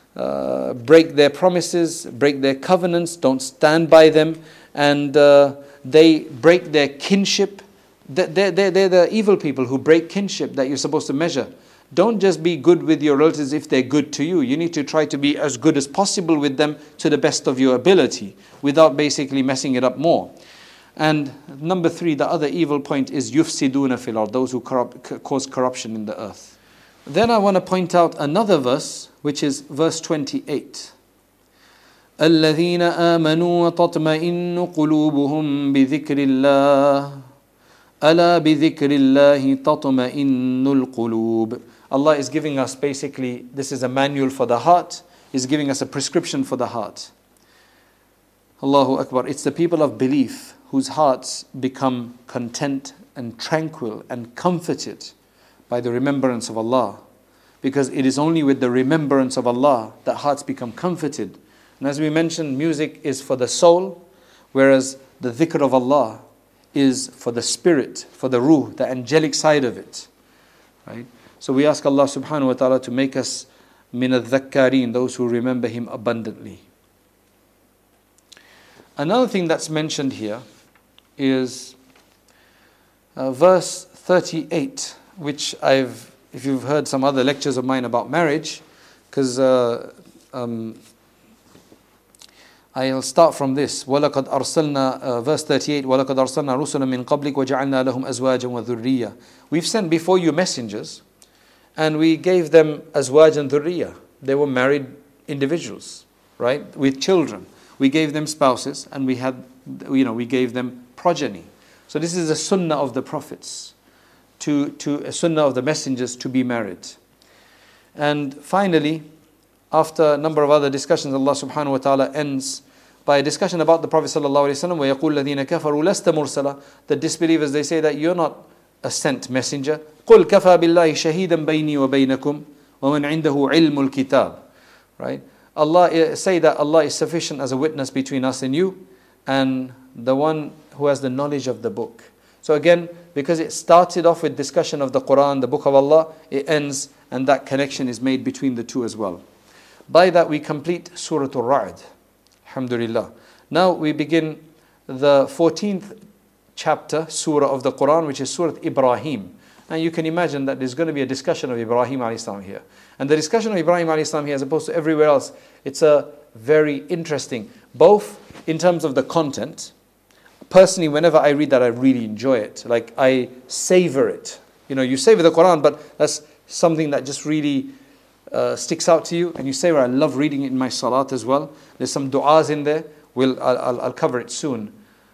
break their promises, break their covenants, don't stand by them, and they break their kinship. They're the evil people who break kinship that you're supposed to measure. Don't just be good with your relatives if they're good to you. You need to try to be as good as possible with them to the best of your ability, without basically messing it up more. And number three, the other evil point is yufsiduna fil ard, those who cause corruption in the earth. Then I want to point out another verse, which is verse 28. الَّذِينَ آمَنُوا وَتَطْمَئِنُّ قُلُوبُهُمْ بِذِكْرِ اللَّهِ أَلَا بِذِكْرِ اللَّهِ تَطْمَئِنُّ الْقُلُوبِ. Allah is giving us basically, this is a manual for the heart, is giving us a prescription for the heart. Allahu Akbar. It's the people of belief whose hearts become content and tranquil and comforted by the remembrance of Allah. Because it is only with the remembrance of Allah that hearts become comforted. And as we mentioned, music is for the soul, whereas the dhikr of Allah is for the spirit, for the ruh, the angelic side of it. Right? So we ask Allah subhanahu wa ta'ala to make us min al-dhakkareen, those who remember Him abundantly. Another thing that's mentioned here is verse 38, which if you've heard some other lectures of mine about marriage, because I'll start from this. وَلَقَدْ أَرْسَلْنَا verse 38. وَلَقَدْ أَرْسَلْنَا رُسُلًا مِنْ قَبْلِكَ وَجَعَلْنَا لَهُمْ أَزْوَاجًا وَذُرِّيَّةً. We've sent before you messengers, and we gave them azwaj and dhurriyyah. They were married individuals. right? With children. We gave them spouses and we gave them progeny. So this is a sunnah of the prophets, to a sunnah of the messengers to be married. And finally, after a number of other discussions, Allah subhanahu wa ta'ala ends by a discussion about the Prophet sallallahu alaihi wasallam. وَيَقُولُ الَّذِينَ كَفَرُوا لَسْتَ مُرْسَلًا. The disbelievers, they say that you're not a sent messenger. قُلْ كَفَى بِاللَّهِ شَهِيدًا بَيْنِي وَبَيْنَكُمْ وَمَنْ عِنْدَهُ عِلْمُ الْكِتَابِ. Right? Allah, say that Allah is sufficient as a witness between us and you, and the one who has the knowledge of the book. So again, because it started off with discussion of the Quran, the book of Allah, it ends, and that connection is made between the two as well. By that we complete Surah Al-Ra'd. Alhamdulillah. Now we begin the 14th chapter, surah of the Quran, which is Surah Ibrahim. And you can imagine that there's going to be a discussion of Ibrahim alayhi salam here. And the discussion of Ibrahim alayhi salam here, as opposed to everywhere else, it's a very interesting, both in terms of the content. Personally, whenever I read that, I really enjoy it. Like, I savor it. You savor the Quran, but that's something that just really sticks out to you. And you savor, I love reading it in my salat as well. There's some du'as in there. I'll cover it soon.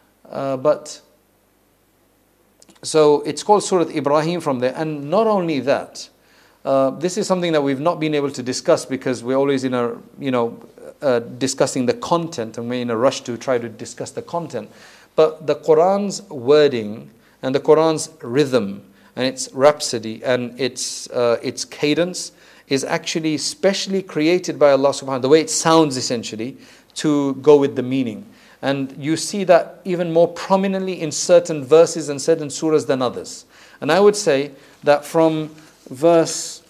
So it's called Surah Ibrahim from there. And not only that, this is something that we've not been able to discuss because we're always discussing the content, and we're in a rush to try to discuss the content. But the Quran's wording and the Quran's rhythm and its rhapsody and its cadence is actually specially created by Allah subhanahu wa ta'ala, the way it sounds essentially, to go with the meaning. And you see that even more prominently in certain verses and certain surahs than others. And I would say that from verse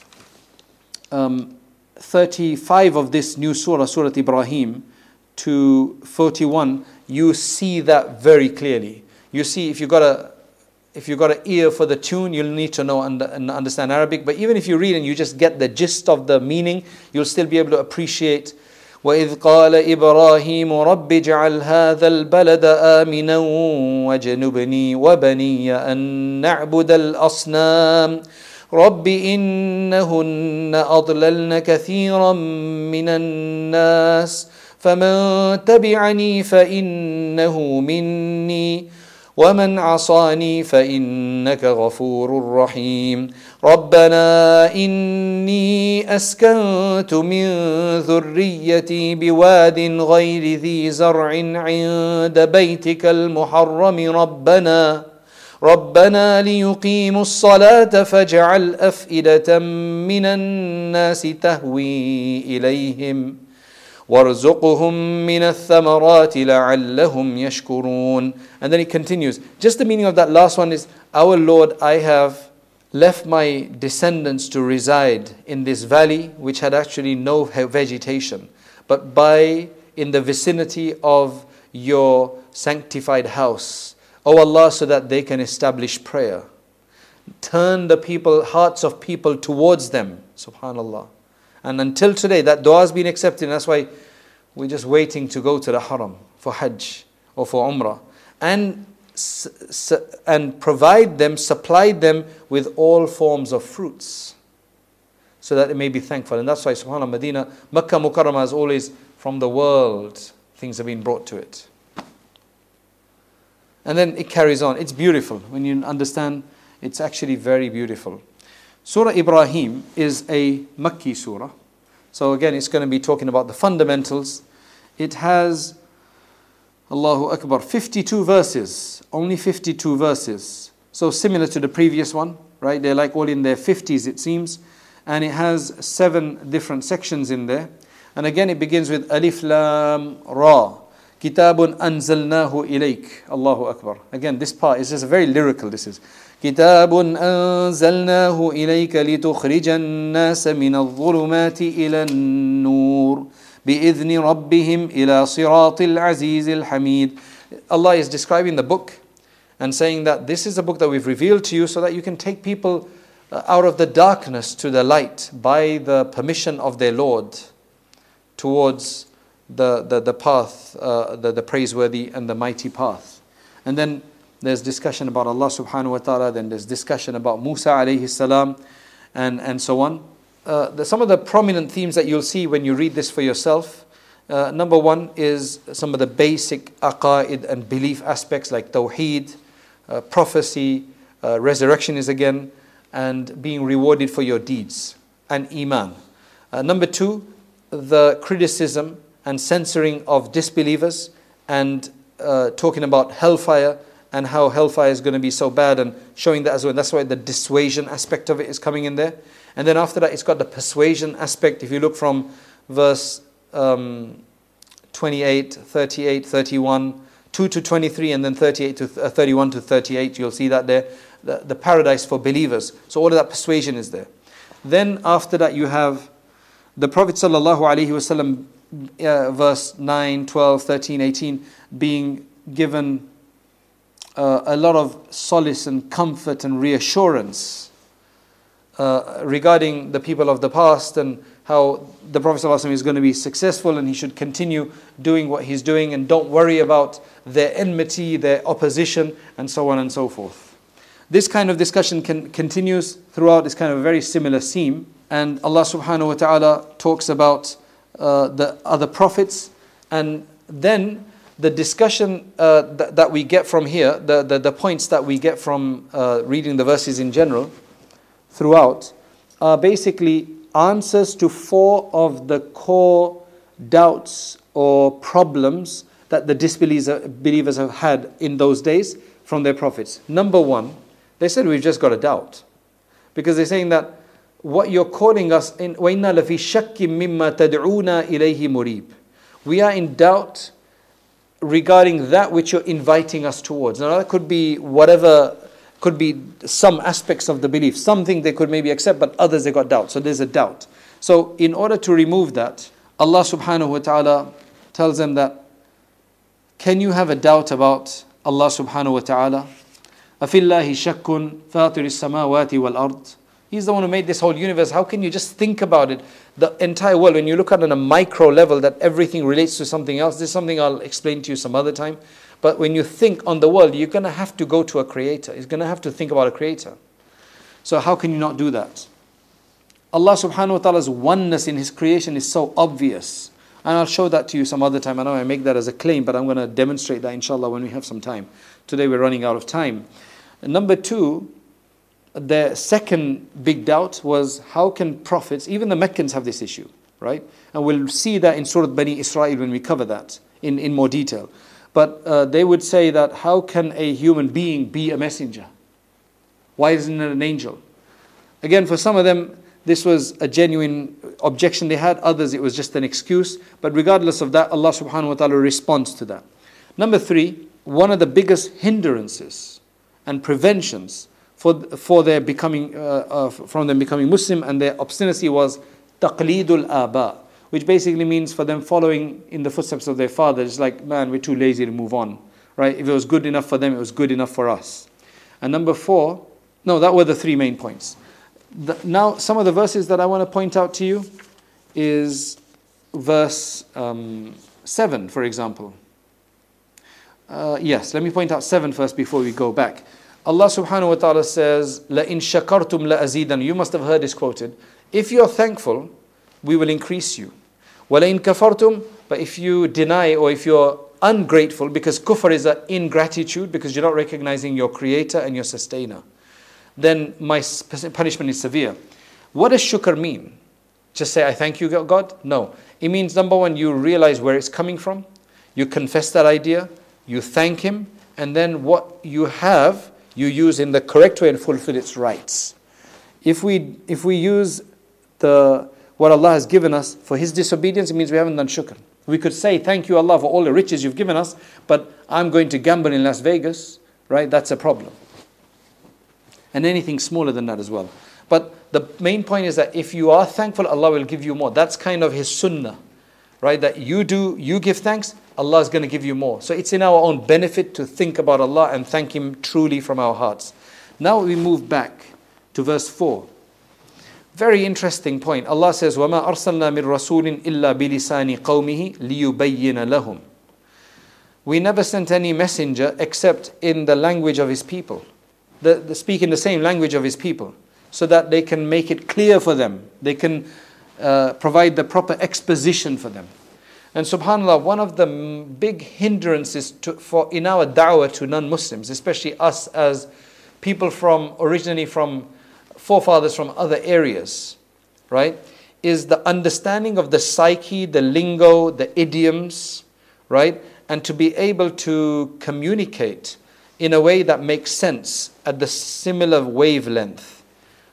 35 of this new surah, Surah Ibrahim, to 41, you see that very clearly. You see, if you've got an ear for the tune, you'll need to know and understand Arabic. But even if you read and you just get the gist of the meaning, you'll still be able to appreciate. وَإِذْ قَالَ إِبْرَاهِيمُ رَبِّ اجْعَلْ هَذَا الْبَلَدَ آمِنًا وَاجْنُبْنِي وَبَنِيَّ أَن نَّعْبُدَ الْأَصْنَامَ رَبِّ إِنَّهُنَّ أَضْلَلْنَ كَثِيرًا مِّنَ النَّاسِ فَمَن تَبِعَنِي فَإِنَّهُ مِنِّي وَمَنْ عَصَانِي فَإِنَّكَ غَفُورٌ رَحِيمٌ رَبَّنَا إِنِّي أَسْكَنْتُ مِنْ ذُرِّيَّتِي بِوَادٍ غَيْرِ ذِي زَرْعٍ عِنْدَ بَيْتِكَ الْمُحَرَّمِ رَبَّنَا لِيُقِيمُوا الصَّلَاةَ فَاجْعَلْ أَفْئِدَةً مِّنَ النَّاسِ تَهْوِي إِلَيْهِمْ وَارْزُقْهُمْ مِنَ الثَّمَرَاتِ لَعَلَّهُمْ يَشْكُرُونَ. And then it continues. Just the meaning of that last one is, our Lord, I have left my descendants to reside in this valley which had actually no vegetation, but in the vicinity of your sanctified house, O Allah, so that they can establish prayer. Turn the hearts of people towards them. Subhanallah. And until today, that dua has been accepted. And that's why we're just waiting to go to the haram for Hajj or for Umrah. And supply them with all forms of fruits, so that they may be thankful. And that's why, subhanAllah, Medina, Makkah Mukarramah is always, from the world, things have been brought to it. And then it carries on. It's beautiful. When you understand, it's actually very beautiful. Surah Ibrahim is a Makki surah. So again, it's going to be talking about the fundamentals. It has, Allahu Akbar, 52 verses. Only 52 verses. So similar to the previous one, right? They're like all in their 50s, it seems. And it has 7 different sections in there. And again, it begins with Alif Lam Ra. Kitabun anzalnahu ilayk. Allahu Akbar. Again, this part is just very lyrical. This is كتاب أنزلناه إليك لتخرج الناس من الظلمات إلى النور بإذن ربهم إلى صراط العزيز الحميد. Allah is describing the book and saying that this is a book that we've revealed to you so that you can take people out of the darkness to the light by the permission of their Lord towards the path, the praiseworthy and the mighty path. And then there's discussion about Allah subhanahu wa ta'ala, then there's discussion about Musa alayhi salam, and so on. Some of the prominent themes that you'll see when you read this for yourself Number one is some of the basic aqaid and belief aspects like tawheed, prophecy, resurrection is again, and being rewarded for your deeds, and iman. Number two, the criticism and censoring of disbelievers, and talking about hellfire and how hellfire is going to be so bad, and showing that as well. That's why the dissuasion aspect of it is coming in there. And then after that, it's got the persuasion aspect. If you look from verse 28, 38, 31, 2 to 23, and then 38 to 31 to 38, you'll see that there, the paradise for believers. So all of that persuasion is there. Then after that, you have the Prophet ﷺ, verse 9, 12, 13, 18, being given a lot of solace and comfort and reassurance regarding the people of the past, and how the Prophet ﷺ is going to be successful and he should continue doing what he's doing, and don't worry about their enmity, their opposition, and so on and so forth. This kind of discussion continues throughout. This kind of a very similar theme. And Allah subhanahu wa ta'ala talks about the other prophets, and then the discussion that we get from here, the points that we get from reading the verses in general throughout, are basically answers to 4 of the core doubts or problems that the disbelievers have had in those days from their prophets. Number 1, they said, we've just got a doubt. Because they're saying that what you're calling us in, وَإِنَّا لَفِي شَكٍّ مِّمَّا تَدْعُونَا إِلَيْهِ مُرِيبٍ. We are in doubt regarding that which you're inviting us towards. Now that could be whatever, could be some aspects of the belief. Something they could maybe accept, but others they got doubt. So there's a doubt. So in order to remove that, Allah subhanahu wa ta'ala tells them that, can you have a doubt about Allah subhanahu wa ta'ala? أَفِي اللَّهِ شَكٌّ فَاطِرِ السَّمَاوَاتِ وَالْأَرْضِ. He's the one who made this whole universe. How can you just think about it? The entire world, when you look at it on a micro level, that everything relates to something else. This is something I'll explain to you some other time. But when you think on the world, you're going to have to go to a creator. You're going to have to think about a creator. So how can you not do that? Allah subhanahu wa ta'ala's oneness in His creation is so obvious. And I'll show that to you some other time. I know I make that as a claim, but I'm going to demonstrate that inshallah when we have some time. Today we're running out of time. And number 2, the second big doubt was, how can prophets, even the Meccans have this issue, right? And we'll see that in Surah Bani Israel when we cover that in more detail. But they would say that, how can a human being be a messenger? Why isn't it an angel? Again, for some of them, this was a genuine objection they had. Others, it was just an excuse. But regardless of that, Allah subhanahu wa ta'ala responds to that. Number 3, one of the biggest hindrances and preventions for their becoming, from them becoming Muslim and their obstinacy was taqleedul aba, which basically means for them following in the footsteps of their fathers. Like, man, we're too lazy to move on, right? If it was good enough for them, it was good enough for us. And number 4, no, that were the 3 main points. Now, some of the verses that I want to point out to you is verse 7, for example. Yes, let me point out 7 first before we go back. Allah subhanahu wa ta'ala says, لَإِن شَكَرْتُمْ لَأَزِيدًا. You must have heard this quoted. If you're thankful, we will increase you. وَلَإِن كَفَرْتُمْ. But if you deny, or if you're ungrateful, because kufr is an ingratitude, because you're not recognizing your creator and your sustainer, then my punishment is severe. What does shukr mean? Just say, I thank you, God? No. It means, number 1, you realize where it's coming from. You confess that idea. You thank Him. And then what you have, you use in the correct way and fulfill its rights. If we use what Allah has given us for His disobedience, it means we haven't done shukr. We could say, thank you Allah for all the riches you've given us, but I'm going to gamble in Las Vegas, right? That's a problem. And anything smaller than that as well. But the main point is that if you are thankful, Allah will give you more. That's kind of His sunnah, right? That you give thanks, Allah is going to give you more. So it's in our own benefit to think about Allah and thank Him truly from our hearts. Now we move back to verse 4. Very interesting point. Allah says, وَمَا أَرْسَلْنَا مِن رَسُولٍ إِلَّا بِلِسَانِ قَوْمِهِ لِيُبَيِّنَ لَهُمْ. We never sent any messenger except in the language of his people. Speaking the same language of his people, so that they can make it clear for them. They can provide the proper exposition for them. And subhanAllah, one of the big hindrances in our da'wah to non-Muslims, especially us as people originally from forefathers from other areas, right, is the understanding of the psyche, the lingo, the idioms, right, and to be able to communicate in a way that makes sense at the similar wavelength,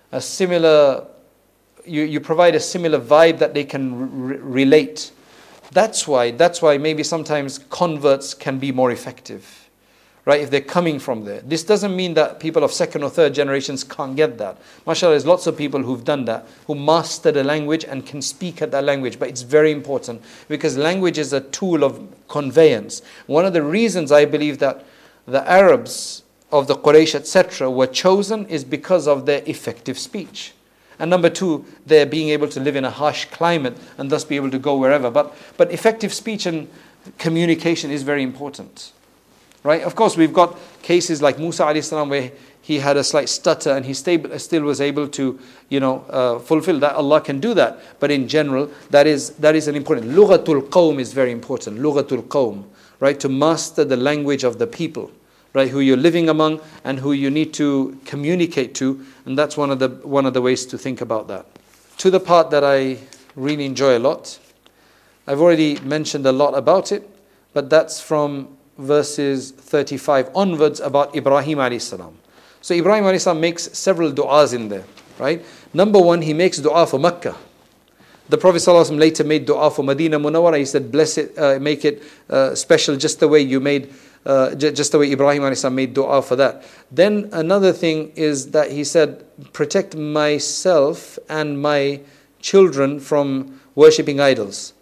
you provide a similar vibe that they can relate. That's why maybe sometimes converts can be more effective, right, if they're coming from there. This doesn't mean that people of second or third generations can't get that. MashaAllah, there's lots of people who've done that, who mastered a language and can speak at that language. But it's very important because language is a tool of conveyance. One of the reasons I believe that the Arabs of the Quraysh, etc., were chosen is because of their effective speech. And number two, they're being able to live in a harsh climate and thus be able to go wherever. But effective speech and communication is very important. Right? Of course, we've got cases like Musa alayhi salam where he had a slight stutter and he still was able to, fulfill that. Allah can do that. But in general, that is an important. Lughatul qawm is very important. Lughatul qawm, right? To master the language of the people, right? Who you're living among and who you need to communicate to, and that's one of the ways to think about that. To the part that I really enjoy a lot, I've already mentioned a lot about it, but that's from verses 35 onwards about Ibrahim alayhi salam. So Ibrahim alayhi salam makes several du'as in there, right? Number one, he makes du'a for Makkah. The Prophet ﷺ later made du'a for Medina Munawwara. He said, bless it, make it special just the way you made, just the way Ibrahim alayhi salam made du'a for that. Then another thing is that he said, protect myself and my children from worshipping idols.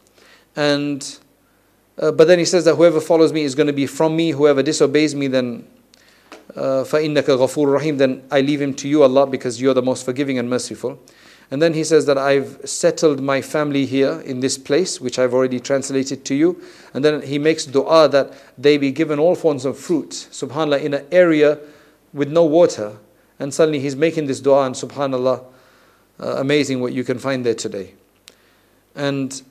And but then he says that whoever follows me is going to be from me. Whoever disobeys me, then فَإِنَّكَ غَفُورٌ رَحِيمٌ, then I leave him to you, Allah, because you're the most forgiving and merciful. And then he says that I've settled my family here in this place, which I've already translated to you. And then he makes dua that they be given all forms of fruit, subhanAllah, in an area with no water. And suddenly he's making this dua, and subhanAllah, amazing what you can find there today. And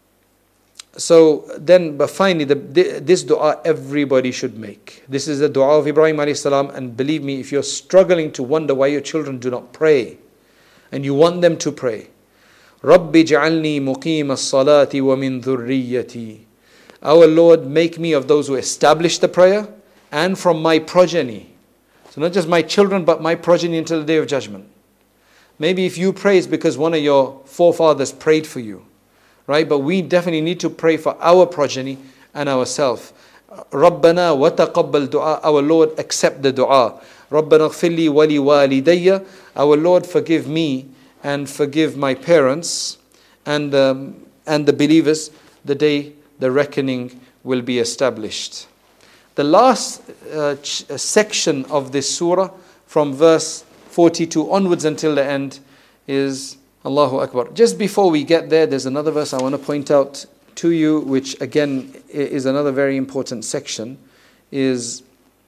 so then, but finally, this dua everybody should make. This is the dua of Ibrahim alayhi salam, and believe me, if you're struggling to wonder why your children do not pray, and you want them to pray, Rabbi ja'alni muqim as-salati wa min dhurriyyati. Our Lord, make me of those who establish the prayer and from my progeny. So not just my children, but my progeny until the day of judgment. Maybe if you pray, it's because one of your forefathers prayed for you. Right? But we definitely need to pray for our progeny and ourselves. Rabbana wa taqabbal du'a. Our Lord, accept the du'a. Rabbana ighfirli wa li walidayya. Our Lord, forgive me and forgive my parents and the believers the day the reckoning will be established. The last section of this surah, from verse 42 onwards until the end, is Allahu Akbar. Just before we get there, there's another verse I want to point out to you, which again is another very important section, is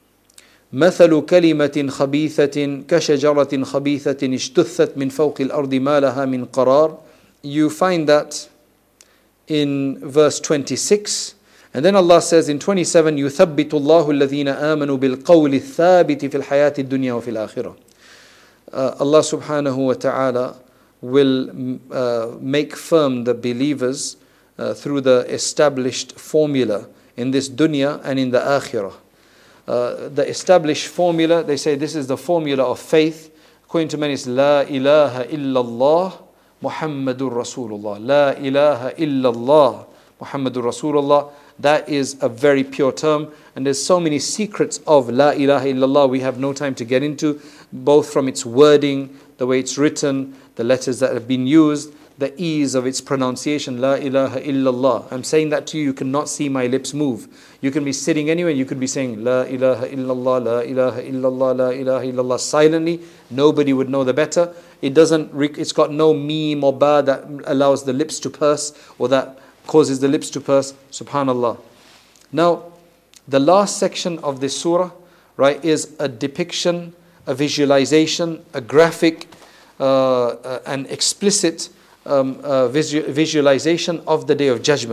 مثل كلمة خبيثة كشجرة خبيثة اجتثت من فوق الأرض ما لها من قرار. You find that in verse 26. And then Allah says in 27, يثبت الله الذين آمنوا بالقول الثابت في الحياة الدنيا وفي الآخرة. Allah subhanahu wa ta'ala will make firm the believers through the established formula in this dunya and in the akhirah. The established formula, they say this is the formula of faith. According to many, it's La ilaha illallah Muhammadur Rasulullah. La ilaha illallah Muhammadur Rasulullah. That is a very pure term, and there's so many secrets of La ilaha illallah we have no time to get into, both from its wording, the way it's written, the letters that have been used, the ease of its pronunciation. La ilaha illallah. I'm saying that to you, you cannot see my lips move. You can be sitting anywhere, you could be saying La ilaha illallah, La ilaha illallah, La ilaha illallah silently. Nobody would know the better. It's got no meme or ba that allows the lips to purse, or that causes the lips to purse. Subhanallah. Now, the last section of this surah, right, is a depiction, a visualization, a graphic, an explicit visualization of the Day of Judgment.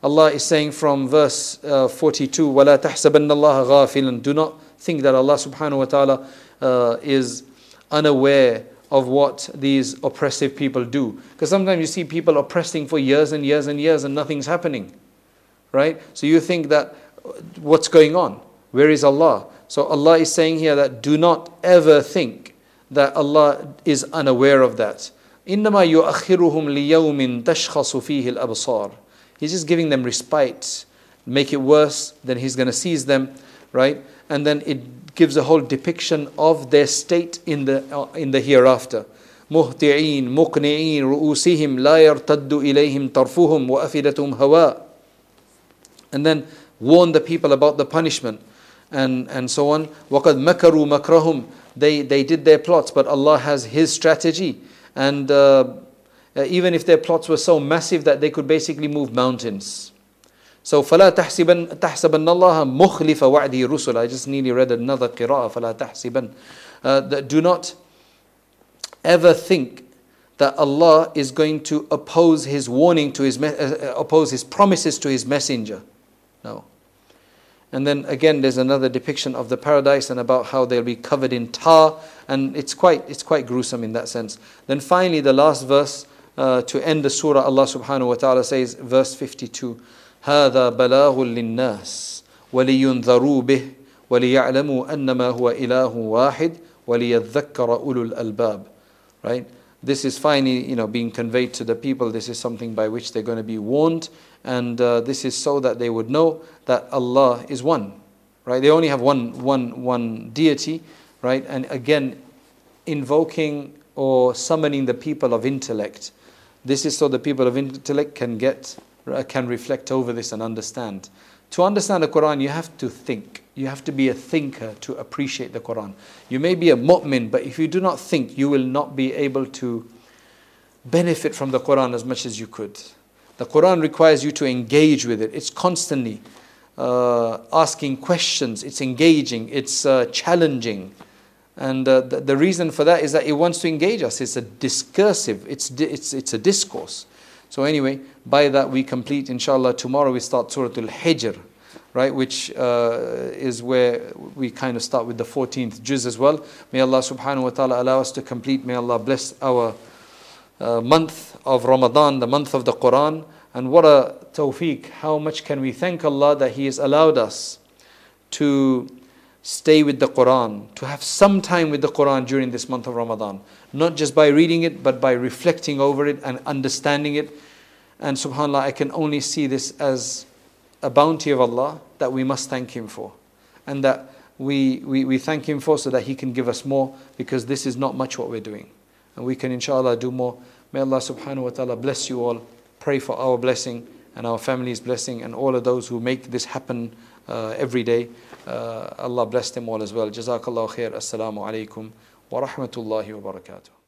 Allah is saying from verse 42, وَلَا تَحْسَبَنَّ اللَّهَ غَافِلًا. Do not think that Allah subhanahu wa ta'ala is unaware of what these oppressive people do. Because sometimes you see people oppressing for years and years and years and nothing's happening. Right? So you think that, what's going on? Where is Allah? So Allah is saying here that do not ever think that Allah is unaware of that. إِنَّمَا يُؤَخِّرُهُمْ لِيَوْمٍ تَشْخَصُ فِيهِ الْأَبْصَارِ. He's just giving them respite. Make it worse, then He's going to seize them, right? And then it gives a whole depiction of their state in the hereafter. مُهْتِعِينَ مُقْنِعِينَ رُؤُوسِهِمْ لَا يَرْتَدُّ إِلَيْهِمْ طَرْفُهُمْ وَأَفِدَتُهُمْ هَوَاء. And then warn the people about the punishment and so on. وَقَدْ مَكَرُوا مَكْرَهُمْ. They did their plots, but Allah has His strategy. And even if their plots were so massive that they could basically move mountains. So فَلَا تَحْسَبَنَّ اللَّهَ مُخْلِفَ وَعْدِهِ رُسُلًا. I just nearly read another qira'ah. فَلَا تَحْسِبَنَّ. Do not ever think that Allah is going to oppose His warning to oppose His promises to His messenger. No. And then again there's another depiction of the paradise and about how they'll be covered in tar, and it's quite gruesome in that sense. Then finally the last verse to end the surah, Allah subhanahu wa ta'ala says, verse 52, هَذَا بَلَاغٌ لِلنَّاسِ وَلِيُنذَرُوا بِهِ وَلِيَعْلَمُوا أَنَّمَا هُوَ إِلَهٌ وَاحِدٌ وَلِيَذَّكَّرَ أُولُو الْأَلْبَابِ. Right? This is finally, being conveyed to the people. This is something by which they're going to be warned, and this is so that they would know that Allah is one. Right? They only have one deity, right? And again, invoking or summoning the people of intellect. This is so the people of intellect can reflect over this and understand. To understand the Quran, you have to think. You have to be a thinker to appreciate the Quran. You may be a mu'min, but if you do not think, you will not be able to benefit from the Quran as much as you could. The Quran requires you to engage with it. It's constantly asking questions. It's engaging. It's challenging. And the reason for that is that it wants to engage us. It's a discursive. It's a discourse. So anyway, by that we complete, inshallah, tomorrow we start Surah Al-Hijr, right, which is where we kind of start with the 14th juz as well. May Allah subhanahu wa ta'ala allow us to complete. May Allah bless our month of Ramadan, the month of the Quran. And what a tawfiq, how much can we thank Allah that He has allowed us to stay with the Quran, to have some time with the Quran during this month of Ramadan. Not just by reading it, but by reflecting over it and understanding it. And subhanAllah, I can only see this as a bounty of Allah that we must thank Him for. And that we thank Him for so that He can give us more, because this is not much what we're doing. And we can inshallah do more. May Allah subhanahu wa ta'ala bless you all. Pray for our blessing and our family's blessing and all of those who make this happen every day. Allah bless them all as well. Jazakallah khair. Assalamu alaikum wa rahmatullahi wa barakatuh.